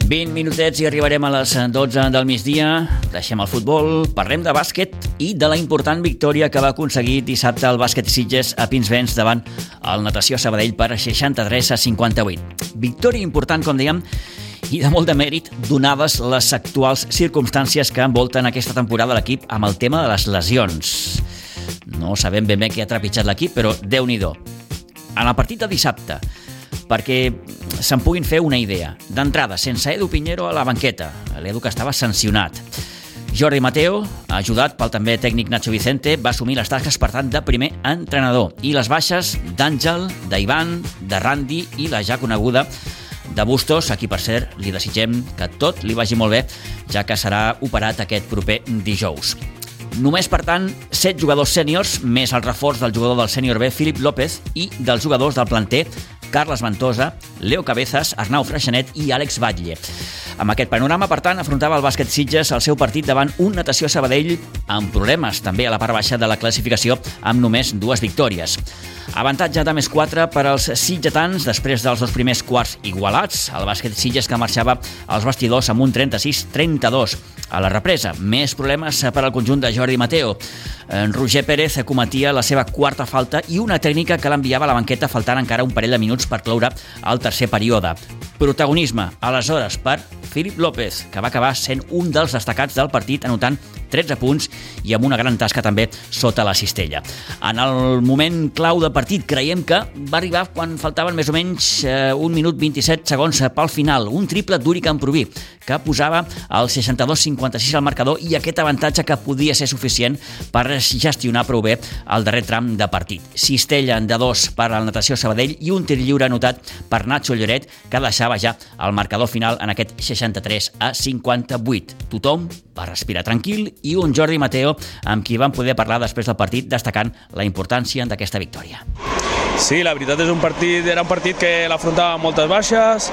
20 minutets i arribarem a les 12 del migdia. Deixem el futbol, parlem de bàsquet i de la important victòria que va aconseguir dissabte el bàsquet Sitges a Pinsbens davant el Natació Sabadell per 63-58. Victòria important, com dèiem, i de molt de mèrit, donades les actuals circumstàncies que envolten aquesta temporada l'equip amb el tema de les lesions. No sabem ben bé què ha trepitjat l'equip, però Déu-n'hi-do. En el partit de dissabte, perquè se'n puguin fer una idea. D'entrada, sense Edu Piñero a la banqueta, l'Edu que estava sancionat. Jordi Mateo, ajudat pel també tècnic Nacho Vicente, va assumir les tasques, per tant, de primer entrenador. I les baixes d'Àngel, d'Ivan, de Randy i la ja coneguda de Bustos, a qui, per cert, li desitgem que tot li vagi molt bé, ja que serà operat aquest proper dijous. Només, per tant, 7 jugadors sèniors, més el reforç del jugador del sènior B, Filip López, i dels jugadors del planter, Carles Ventosa, Leo Cabezas, Arnau Freixanet i Àlex Batlle. Amb aquest panorama, per tant, afrontava el bàsquet Sitges el seu partit davant un Natació Sabadell amb problemes, també a la part baixa de la classificació, amb només 2 victòries. Avantatge de +4 per als sitgetans després dels 2 primers quarts igualats. El bàsquet Sitges que marxava als vestidors amb un 36-32. A la represa, més problemes per al conjunt de Jordi Mateo. Roger Pérez cometia la seva quarta falta i una tècnica que l'enviava a la banqueta faltant encara un parell de minuts per cloure el tercer període. Protagonisme, aleshores, per Filip López, que va acabar sent un dels destacats del partit, anotant 13 punts i amb una gran tasca també sota la cistella. En el moment clau del partit creiem que va arribar quan faltaven més o menys 1 minut 27 segons pel final. Un triple d'Uri Camproví, que posava el 62-56 al marcador i aquest avantatge que podia ser suficient per gestionar prou bé el darrer tram de partit. Cistella de 2 per al Natació Sabadell i un tir lliure anotat per Nacho Lloret, que deixava ja el marcador final en aquest 63-58. Tothom va respirar tranquil i un Jordi Mateo amb qui van poder parlar després del partit destacant la importància d'aquesta victòria. Sí, la veritat era un partit que l'afrontava amb moltes baixes.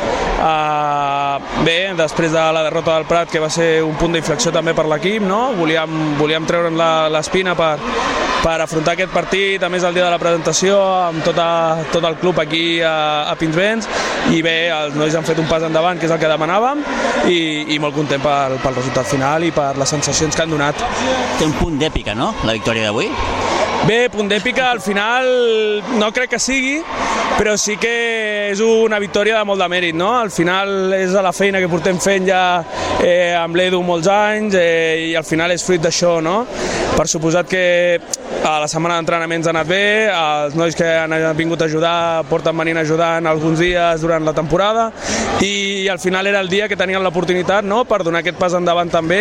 Bé, després de la derrota del Prat, que va ser un punt d'inflexió també per l'equip, no? Volíem treure'n l'espina per afrontar aquest partit, a més el dia de la presentació, amb tot el club aquí a Pinsbens, i bé, els nois han fet un pas endavant, que és el que demanàvem, i molt content pel resultat final i per les sensacions que han donat. Té un punt d'èpica, no?, la victòria d'avui? Bé, punt d'èpica al final no crec que sigui, però sí que és una victòria de molt de mèrit, no? Al final és la feina que portem fent ja amb l'Edu molts anys i al final és fruit d'això, no? Per suposat que a la setmana d'entrenaments ha anat bé, els nois que han vingut a ajudar porten venint ajudant alguns dies durant la temporada i al final era el dia que tenien l'oportunitat, no?, per donar aquest pas endavant també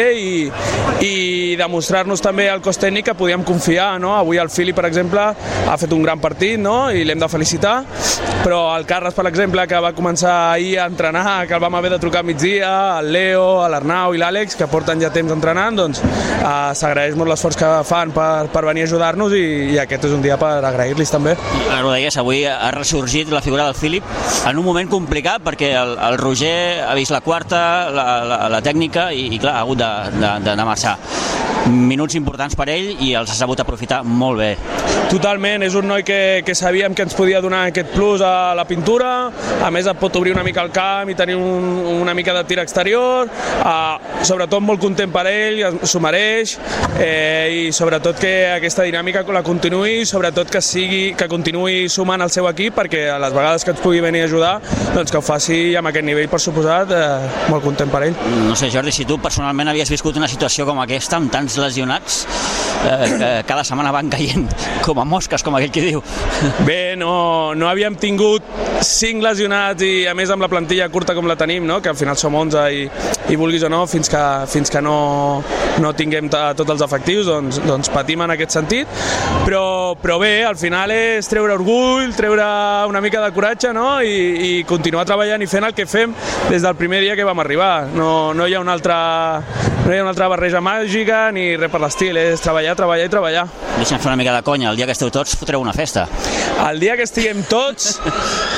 i demostrar-nos també al cos tècnic que podíem confiar, no? Avui el Fili, per exemple, ha fet un gran partit, no?, i l'hem de felicitar, però el Carles, per exemple, que va començar ahir a entrenar, que el vam haver de trucar a migdia, el Leo, l'Arnau i l'Àlex, que porten ja temps entrenant, doncs s'agraeix molt l'esforç que fan per venir a ajudar-nos i aquest és un dia per agrair-los també. Ara ho deies, avui ha ressorgit la figura del Filip en un moment complicat perquè el Roger ha vist la quarta, la tècnica i clar, ha hagut d'anar a marxar. Minuts importants per ell i els ha sabut aprofitar molt bé. Totalment, és un noi que sabíem que ens podia donar aquest plus a la pintura, a més et pot obrir una mica el camp i tenir una mica de tir exterior, sobretot molt content per ell, s'ho mereix, i sobretot que aquesta dinàmica la continuï, sobretot que continuï sumant al seu equip, perquè a les vegades que ens pugui venir a ajudar, doncs que ho faci amb aquest nivell, per suposat, molt content per ell. No sé, Jordi, si tu personalment havies viscut una situació com aquesta, amb tants lesionats, cada setmana van caient com a mosques, com aquell que diu. Bé, no havíem tingut 5 lesionats i a més amb la plantilla curta com la tenim, no?, que al final som 11 i vulguis o no, fins que no tinguem tots els efectius, doncs patim en aquest sentit, però bé, al final és treure orgull, treure una mica de coratge, no?, i continuar treballant i fent el que fem des del primer dia que vam arribar. No hi ha una altra barreja màgica ni res per l'estil, és treballar i treballar. Deixa'm fer una mica de conya, el dia que esteu tots fotreu una festa. El dia que estiguem tots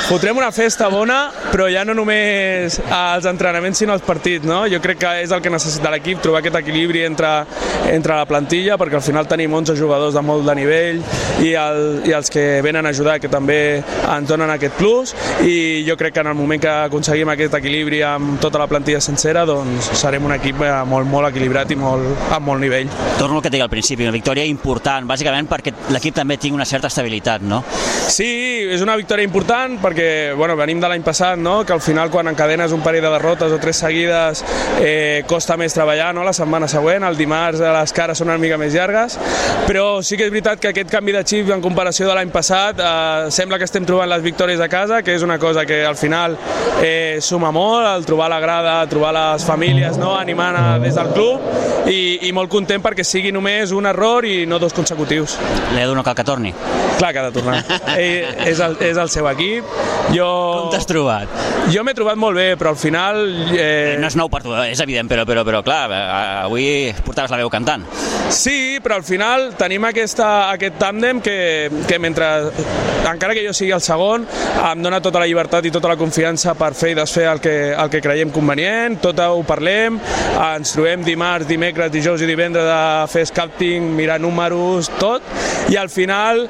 fotrem una festa bona, però ja no només als entrenaments sinó als partits, no? Jo crec que és el que necessita l'equip, trobar aquest equilibri entre la plantilla, perquè al final tenim 11 jugadors de molt de nivell i els que venen a ajudar, que també ens donen aquest plus, i jo crec que en el moment que aconseguim aquest equilibri amb tota la plantilla sencera, doncs serem un equip molt equilibrat i amb molt nivell. Torno al que et deia al principi, una victòria important, bàsicament perquè l'equip també tingui una certa estabilitat, no? Sí, és una victòria important perquè venim de l'any passat, no? Que al final quan encadenes un parell de derrotes o 3 seguides costa més treballar, no? La setmana següent, el dimarts les cares són una mica més llargues, però sí que és veritat que aquest canvi de xip en comparació de l'any passat sembla que estem trobant les victòries a casa, que és una cosa que al final suma molt, el trobar la grada, trobar les famílies, no? Animant des del club, i molt content perquè sigui només un error i no 2 consecutius. L'Edu no cal que torni? Clar que ha de tornar. És el seu equip. Com t'has trobat? Jo m'he trobat molt bé, però al final... No és nou per tu, és evident, però clar, avui portaves la veu cantant. Sí, però al final tenim aquest tàndem que mentre, encara que jo sigui el segon, em dona tota la llibertat i tota la confiança per fer i desfer el que creiem convenient, tot ho parlem, ens trobem dimarts, dimecres, dijous i divendres a fer scouting, mirar números, tot, i al final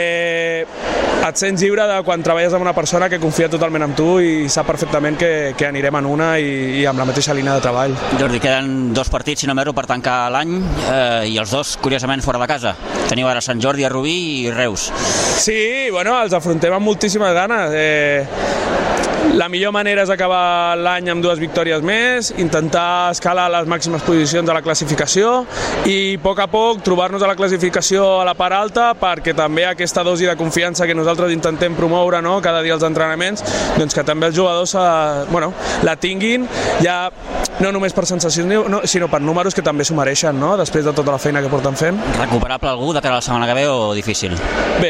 et sents lliure de quan treballes amb una persona que confia totalment en tu i sap perfectament que anirem en una i amb la mateixa línia de treball. Jordi, queden 2 partits, si no m'erro, per tancar l'any, i els 2, curiosament, fora de casa. Teniu ara Sant Jordi, a Rubí i Reus. Sí, els afrontem amb moltíssimes ganes. La millor manera és acabar l'any amb 2 victòries més, intentar escalar les màximes posicions de la classificació i a poc trobar-nos a la classificació a la part alta, perquè també aquesta dosi de confiança que nosaltres intentem promoure, no? Cada dia als entrenaments, doncs que també els jugadors la tinguin, ja no només per sensacions sinó per números que també s'ho mereixen, no? Després de tota la feina que porten fent. Recuperable algú de cara a la setmana que ve o difícil? Bé,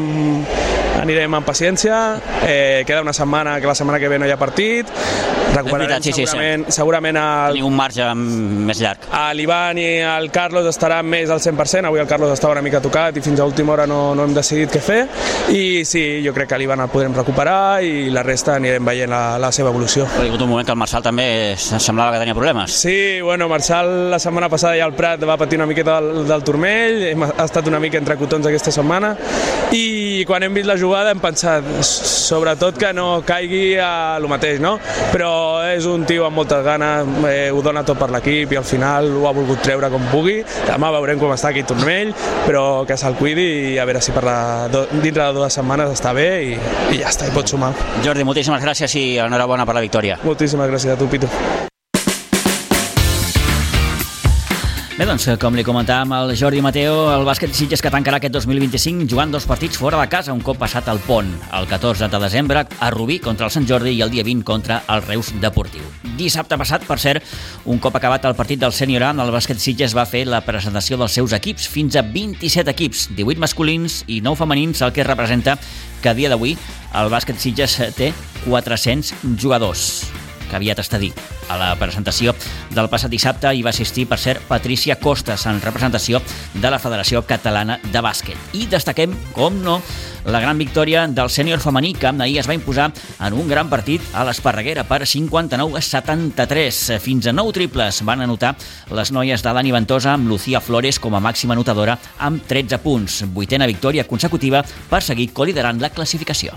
anirem amb paciència, queda una setmana, que la setmana que ve no hi ha partit, recuperarem segurament un marge més llarg. L'Ivan i el Carlos estaran més al 100%, avui el Carlos estava una mica tocat i fins a última hora no hem decidit què fer, i sí, jo crec que l'Ivan el podrem recuperar i la resta anirem veient la seva evolució. Ha hagut un moment que el Marçal també semblava que tenia problemes. Sí, Marçal la setmana passada ja al Prat va patir una miqueta del turmell, ha estat una mica entre cotons aquesta setmana, i quan hem vist la jugada hem pensat sobretot que no caigui a lo mateix, no? Però és un tio amb moltes ganes, ho dona tot per l'equip i al final ho ha volgut treure com pugui. Demà veurem com està aquí Turmell, però que se'l cuidi i a veure si dintre de 2 setmanes està bé i ja està, i pot sumar. Jordi, moltíssimes gràcies i enhorabona per la victòria. Moltíssimes gràcies a tu, Pitu. Bé, doncs, com li comentàvem al Jordi Mateo, el bàsquet Sitges que tancarà aquest 2025 jugant 2 partits fora de casa un cop passat el pont. El 14 de desembre a Rubí contra el Sant Jordi i el dia 20 contra el Reus Deportiu. Dissabte passat, per cert, un cop acabat el partit del Sènior A, el bàsquet Sitges va fer la presentació dels seus equips, fins a 27 equips, 18 masculins i 9 femenins, el que representa que a dia d'avui el bàsquet Sitges té 400 jugadors. Que aviat està dit. A la presentació del passat dissabte hi va assistir, per cert, Patricia Costas, en representació de la Federació Catalana de Bàsquet. I destaquem, com no, la gran victòria del sènior femení, que ahir es va imposar en un gran partit a l'Esparreguera per 59-73. Fins a 9 triples van anotar les noies de Dani Ventosa, amb Lucía Flores com a màxima anotadora amb 13 punts. 8a victòria consecutiva per seguir coliderant la classificació.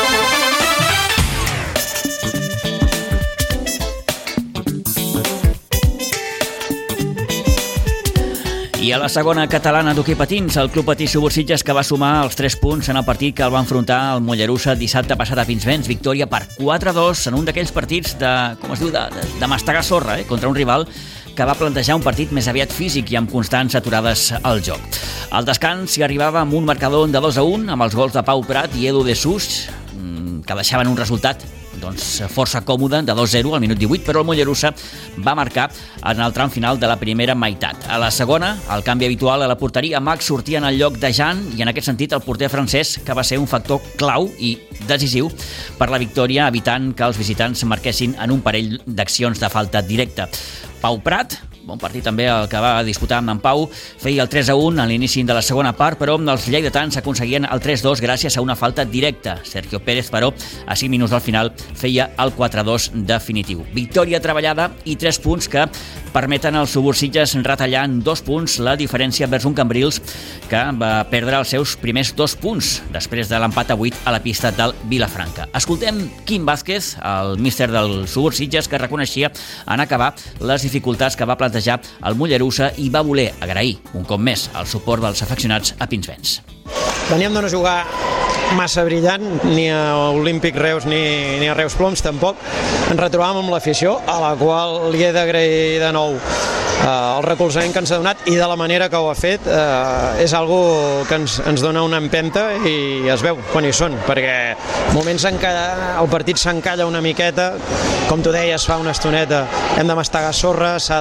I a la segona catalana d'hoquei patins, el Club Patí Subursitges, que va sumar els 3 punts en el partit que el va enfrontar al Mollerussa dissabte passat a Pinsbens. Victòria per 4-2 en un d'aquells partits de mastegar sorra, contra un rival que va plantejar un partit més aviat físic i amb constants aturades al joc. Al descans s'hi arribava amb un marcador de 2-1, amb els gols de Pau Prat i Edu de Sus, que deixaven un resultat força còmode de 2-0 al minut 18, però el Mollerussa va marcar en el tram final de la primera meitat. A la segona, el canvi habitual a la porteria, Max sortia en el lloc de Jan i en aquest sentit el porter francès, que va ser un factor clau i decisiu per la victòria, evitant que els visitants marquessin en un parell d'accions de falta directa. Pau Prat bon partit també el que va disputar amb en Pau, feia el 3-1 a l'inici de la segona part, però els lleidatans aconseguien el 3-2 gràcies a una falta directa. Sergio Pérez, però, a 5 minuts al final feia el 4-2 definitiu. Victòria treballada i 3 punts que permeten als Subursitges retallar en 2 punts la diferència vers un Cambrils que va perdre els seus primers 2 punts després de l'empat a 8 a la pista del Vilafranca. Escoltem Quim Vázquez, el míster del Subursitges, que reconeixia en acabar les dificultats que va plantejar el Mollerussa i va voler agrair un cop més el suport dels afeccionats a Pinsbens. Veníem de no jugar massa brillant, ni a Olímpic Reus ni a Reus Ploms tampoc. Ens retrobàvem amb l'afició, a la qual li he d'agrair de nou el recolzament que ens ha donat i de la manera que ho ha fet. És algo que ens dona una empenta i es veu quan hi són, perquè moments en què el partit s'encalla una miqueta, com tu deies fa una estoneta, hem de mastegar sorra, s'ha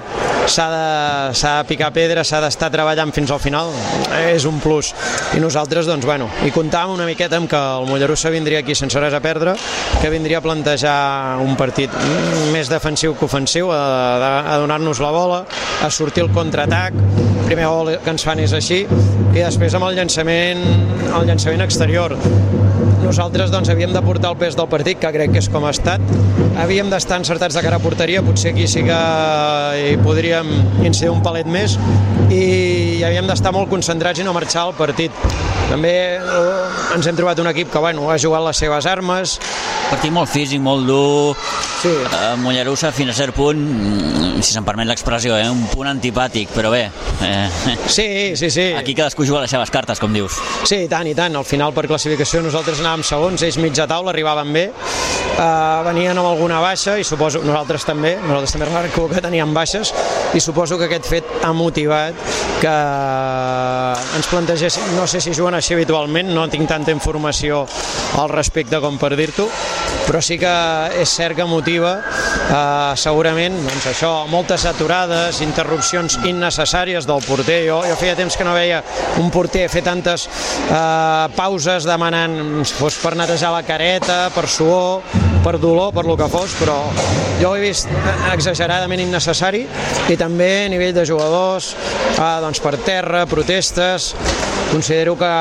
de picar pedra, s'ha d'estar treballant fins al final, és un plus. I nosaltres, doncs, bueno, hi comptàvem una miqueta amb que el Mollerussa vindria aquí sense res a perdre, que vindria a plantejar un partit més defensiu que ofensiu, a donar-nos la bola, a sortir el contraatac. El primer gol que ens fan és així, i després amb el llançament exterior. Nosaltres doncs havíem de portar el pes del partit, que crec que és com ha estat. Havíem d'estar encertats de cara a porteria, potser aquí sí que hi podríem incidir un palet més, i havíem d'estar molt concentrats i no marxar al partit. També ens hem trobat un equip que ha jugat les seves armes. Partit molt físic, molt dur. Sí. Mollerussa fins a cert punt, si se'm permet l'expressió, un punt antipàtic, però bé. Sí. Aquí cadascú juga les seves cartes, com dius. Sí, i tant. Al final, per classificació, nosaltres anàvem segons, ells mitja taula, arribaven bé, venien amb alguna baixa, i suposo, nosaltres també remarco que teníem baixes, i suposo que aquest fet ha motivat que ens plantegessin, no sé si juguen així habitualment, no tinc tanta informació al respecte com per dir-t'ho, però sí que és cert que motiva segurament, doncs això, moltes aturades, interrupcions innecessàries del porter. Jo feia temps que no veia un porter fer tantes pauses demanant, fos per netejar la careta, per suor, per dolor, per lo que fos, però jo ho he vist exageradament innecessari, i també a nivell de jugadors, doncs per terra, protestes. Considero que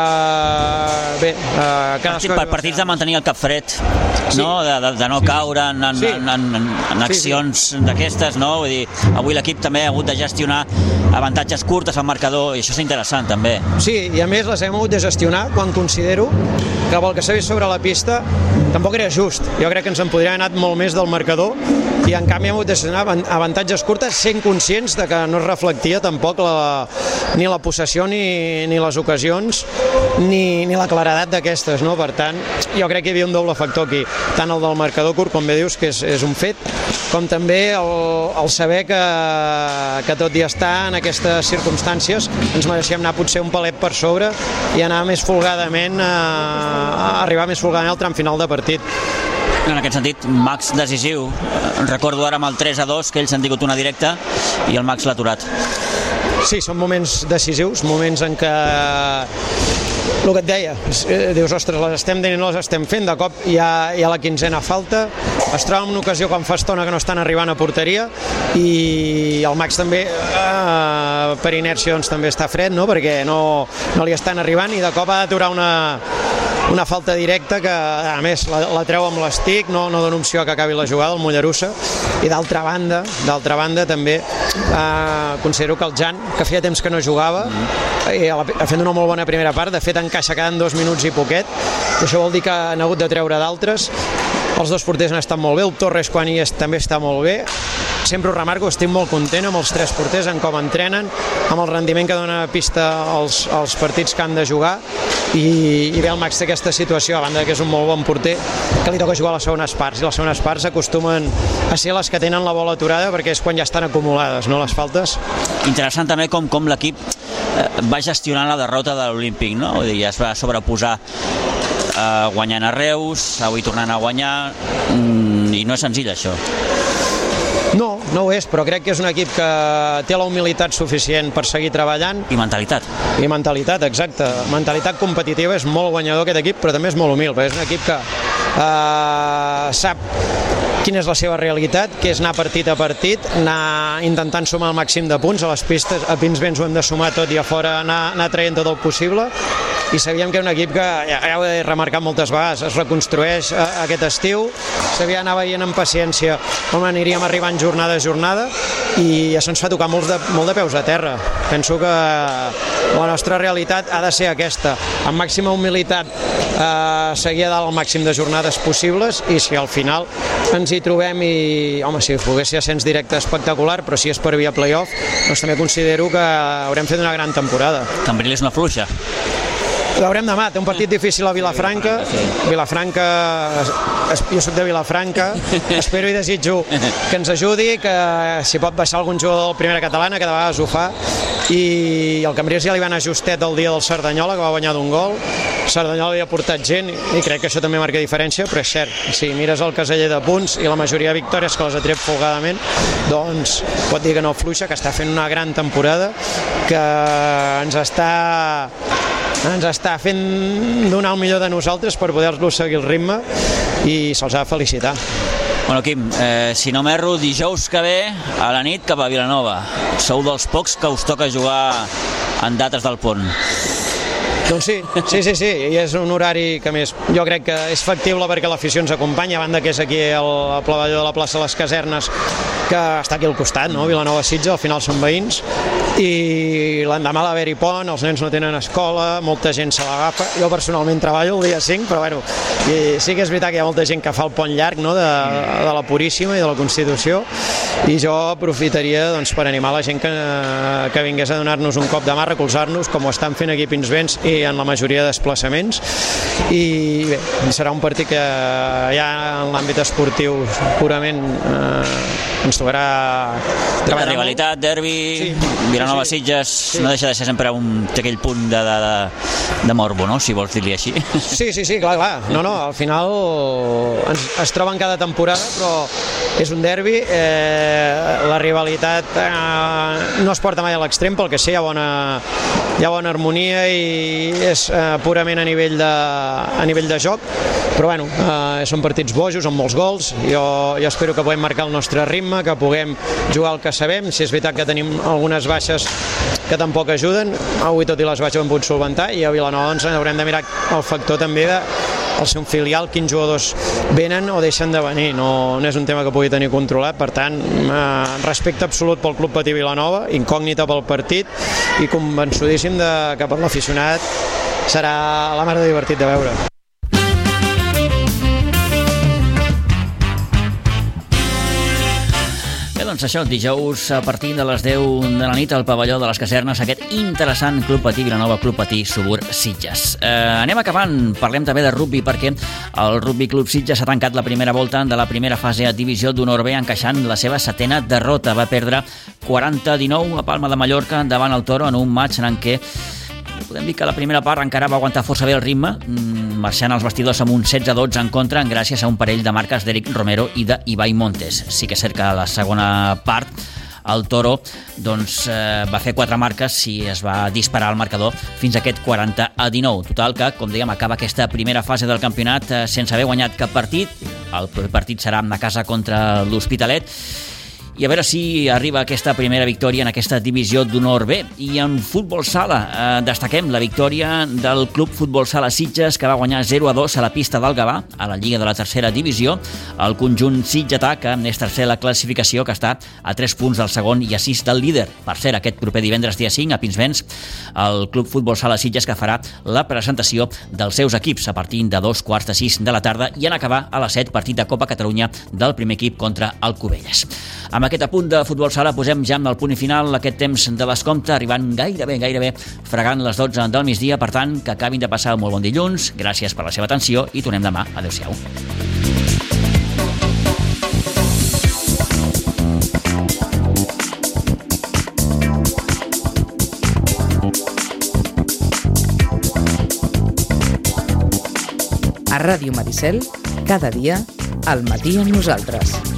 partits de mantenir el cap fred, no? De no caure en accions d'aquestes, no? Vull dir, avui l'equip també ha hagut de gestionar avantatges curtes al marcador, i això és interessant també. Sí, i a més les hem hagut de gestionar quan considero que el que s'ha vist sobre la pista tampoc era just. Jo crec que ens en podria haver anat molt més del marcador, i en canvi hem hagut de gestionar avantatges curtes sent conscients de que no es reflectia tampoc ni la possessió ni les ocasions ni la claredat d'aquestes, no? Per tant, jo crec que hi havia un doble factor aquí, tant el del marcador curt, com bé dius, que és un fet, com també el saber que tot i estar en aquestes circumstàncies ens mereixíem anar potser un palet per sobre i anar més folgadament, arribar més folgadament al tram final de partit. En aquest sentit, Max decisiu. Recordo ara amb el 3-2 que ells han tingut una directa i el Max l'ha aturat. Sí, són moments decisius, moments en què el que et deia, dius, ostres, les estem tenint, no les estem fent, de cop hi ha la 15a falta, es troba en una ocasió quan fa estona que no estan arribant a porteria, i el Max també per inèrcia doncs, també està fred, no? Perquè no li estan arribant, i de cop ha d'aturar una falta directa que a més la treu amb l'estic, no dona opció que acabi la jugada el Mollerussa. I d'altra banda també considero que el Jan, que feia temps que no jugava, ha fet una molt bona primera part, de fet encaixa cada 2 minuts i poquet, i això vol dir que han hagut de treure d'altres. Els dos porters han estat molt bé, el Torres quan hi és també està molt bé. Sempre ho remarco, estic molt content amb els 3 porters, en com entrenen, amb el rendiment que dona a pista els partits que han de jugar, i bé, el Max té aquesta situació, a banda que és un molt bon porter, que li toca jugar a les segones parts, i les segones parts acostumen a ser les que tenen la bola aturada, perquè és quan ja estan acumulades, no, les faltes. Interessant també com l'equip va gestionar la derrota de l'Olímpic, no? Vull dir, ja es va sobreposar guanyant a Reus, avui tornant a guanyar, i no és senzill això. No ho és, però crec que és un equip que té la humilitat suficient per seguir treballant. I mentalitat. I mentalitat, exacte. Mentalitat competitiva, és molt guanyador aquest equip, però també és molt humil, perquè és un equip que sap quina és la seva realitat, que és anar partit a partit, anar intentant sumar el màxim de punts a les pistes, a Pinsbens ho hem de sumar tot i a fora anar traient tot el possible, i sabíem que era un equip que, ja ho he remarcat moltes vegades, es reconstrueix aquest estiu, s'havia d'anar veient amb paciència on aniríem arribant jornada a jornada, i ja se'ns fa tocar molt de peus a terra. Penso que la nostra realitat ha de ser aquesta, amb màxima humilitat, seguir a dalt el màxim de jornades possibles, i si al final ens hi trobem i, home, si pogués ser ascens directe espectacular, però si és per via playoff, doncs també considero que haurem fet una gran temporada. Cambril és una fluixa. Veurem demà, té un partit difícil a Vilafranca. Vilafranca, jo soc de Vilafranca, espero i desitjo que ens ajudi, que si pot baixar algun jugador de primera catalana, que de vegades ho fa, i el Cambrils ja li va anar justet el dia del Cerdanyola, que va guanyar d'un gol. Cerdanyola havia portat gent i crec que això també marca diferència, però és cert, si mires el caseller de punts i la majoria de victòries que les ha tret folgadament, doncs pot dir que no fluixa, que està fent una gran temporada, que ens està fent donar el millor de nosaltres per poder-los seguir el ritme, i se'ls ha de felicitar. Bueno, Quim, si no m'erro, dijous que ve a la nit cap a Vilanova. Sou dels pocs que us toca jugar en dates del pont. Doncs sí, i és un horari que més jo crec que és factible perquè l'afició ens acompanya, a banda que és aquí al pavelló de la plaça de les Casernes, que està aquí al costat, no? Vilanova Sitges, al final són veïns, i l'endemà a l'haver-hi pont, els nens no tenen escola, molta gent se l'agafa. Jo personalment treballo el dia 5, però bueno, i sí que és veritat que hi ha molta gent que fa el pont llarg, no? de la Puríssima i de la Constitució, i jo aprofitaria doncs, per animar la gent que vingués a donar-nos un cop de mà, recolzar-nos, com ho estan fent aquí a Pinsbens i en la majoria de desplaçaments, i bé, serà un partit que ja en l'àmbit esportiu purament ens tocarà treballar. La rivalitat, derbi, sí. Vilanova Sitges, sí. No deixa de ser sempre aquell punt de morbo, no? Si vols dir-li així. Sí, clar. No, al final es troben cada temporada, però és un derbi, la rivalitat no es porta mai a l'extrem, pel que sé, hi ha bona harmonia i és purament a nivell de joc, però bueno, són partits bojos amb molts gols. Jo espero que puguem marcar el nostre ritme, que puguem jugar el que sabem. Si és veritat que tenim algunes baixes que tampoc ajuden, avui tot i les baixes ho hem pogut solventar, i a Vilanova doncs haurem de mirar el factor també del seu filial, quins jugadors venen o deixen de venir, no és un tema que pugui tenir controlat. Per tant, respecte absolut pel Club Patí Vilanova, incògnita pel partit, i convençudíssim que per l'aficionat serà la mar de divertit de veure. Doncs això, dijous a partir de les 10 de la nit al pavelló de les Casernes, aquest interessant Club Patí Vilanova, Club Patí Subur Sitges. Anem acabant, parlem també de rugby, perquè el Rugby Club Sitges ha tancat la primera volta de la primera fase a Divisió d'Honor B, encaixant la seva 7a derrota. Va perdre 40-19 a Palma de Mallorca davant el Toro en un match en què podem dir que la primera part encara va aguantar força bé el ritme, marxant els vestidors amb un 16-12 en contra, gràcies a un parell de marques d'Eric Romero i d'Ibai Montes. Sí que és cert que a la segona part el Toro va fer 4 marques i es va disparar el marcador fins a aquest 40-19. Total que, com dèiem, acaba aquesta primera fase del campionat sense haver guanyat cap partit. El proper partit serà a casa contra l'Hospitalet, i a veure si arriba aquesta primera victòria en aquesta Divisió d'Honor B. I en futbol sala destaquem la victòria del Club Futbol Sala Sitges, que va guanyar 0-2 a la pista del Gavà, a la Lliga de la Tercera Divisió. El conjunt sitgetà, que és tercer a la classificació, que està a 3 punts del segon i a 6 del líder. Per cert, aquest proper divendres dia 5 a Pinsbens, el Club Futbol Sala Sitges, que farà la presentació dels seus equips a partir de 2:45 de la tarda, i en acabar a les 7 partit de Copa Catalunya del primer equip contra el Cubelles. Amb aquest apunt de futbol sala posem ja el punt i final aquest temps de descompte, arribant gairebé fregant les 12 del migdia. Per tant, que acabin de passar un molt bon dilluns. Gràcies per la seva atenció i tornem demà. Adéu-siau. A Ràdio Maricel, cada dia, al matí amb nosaltres.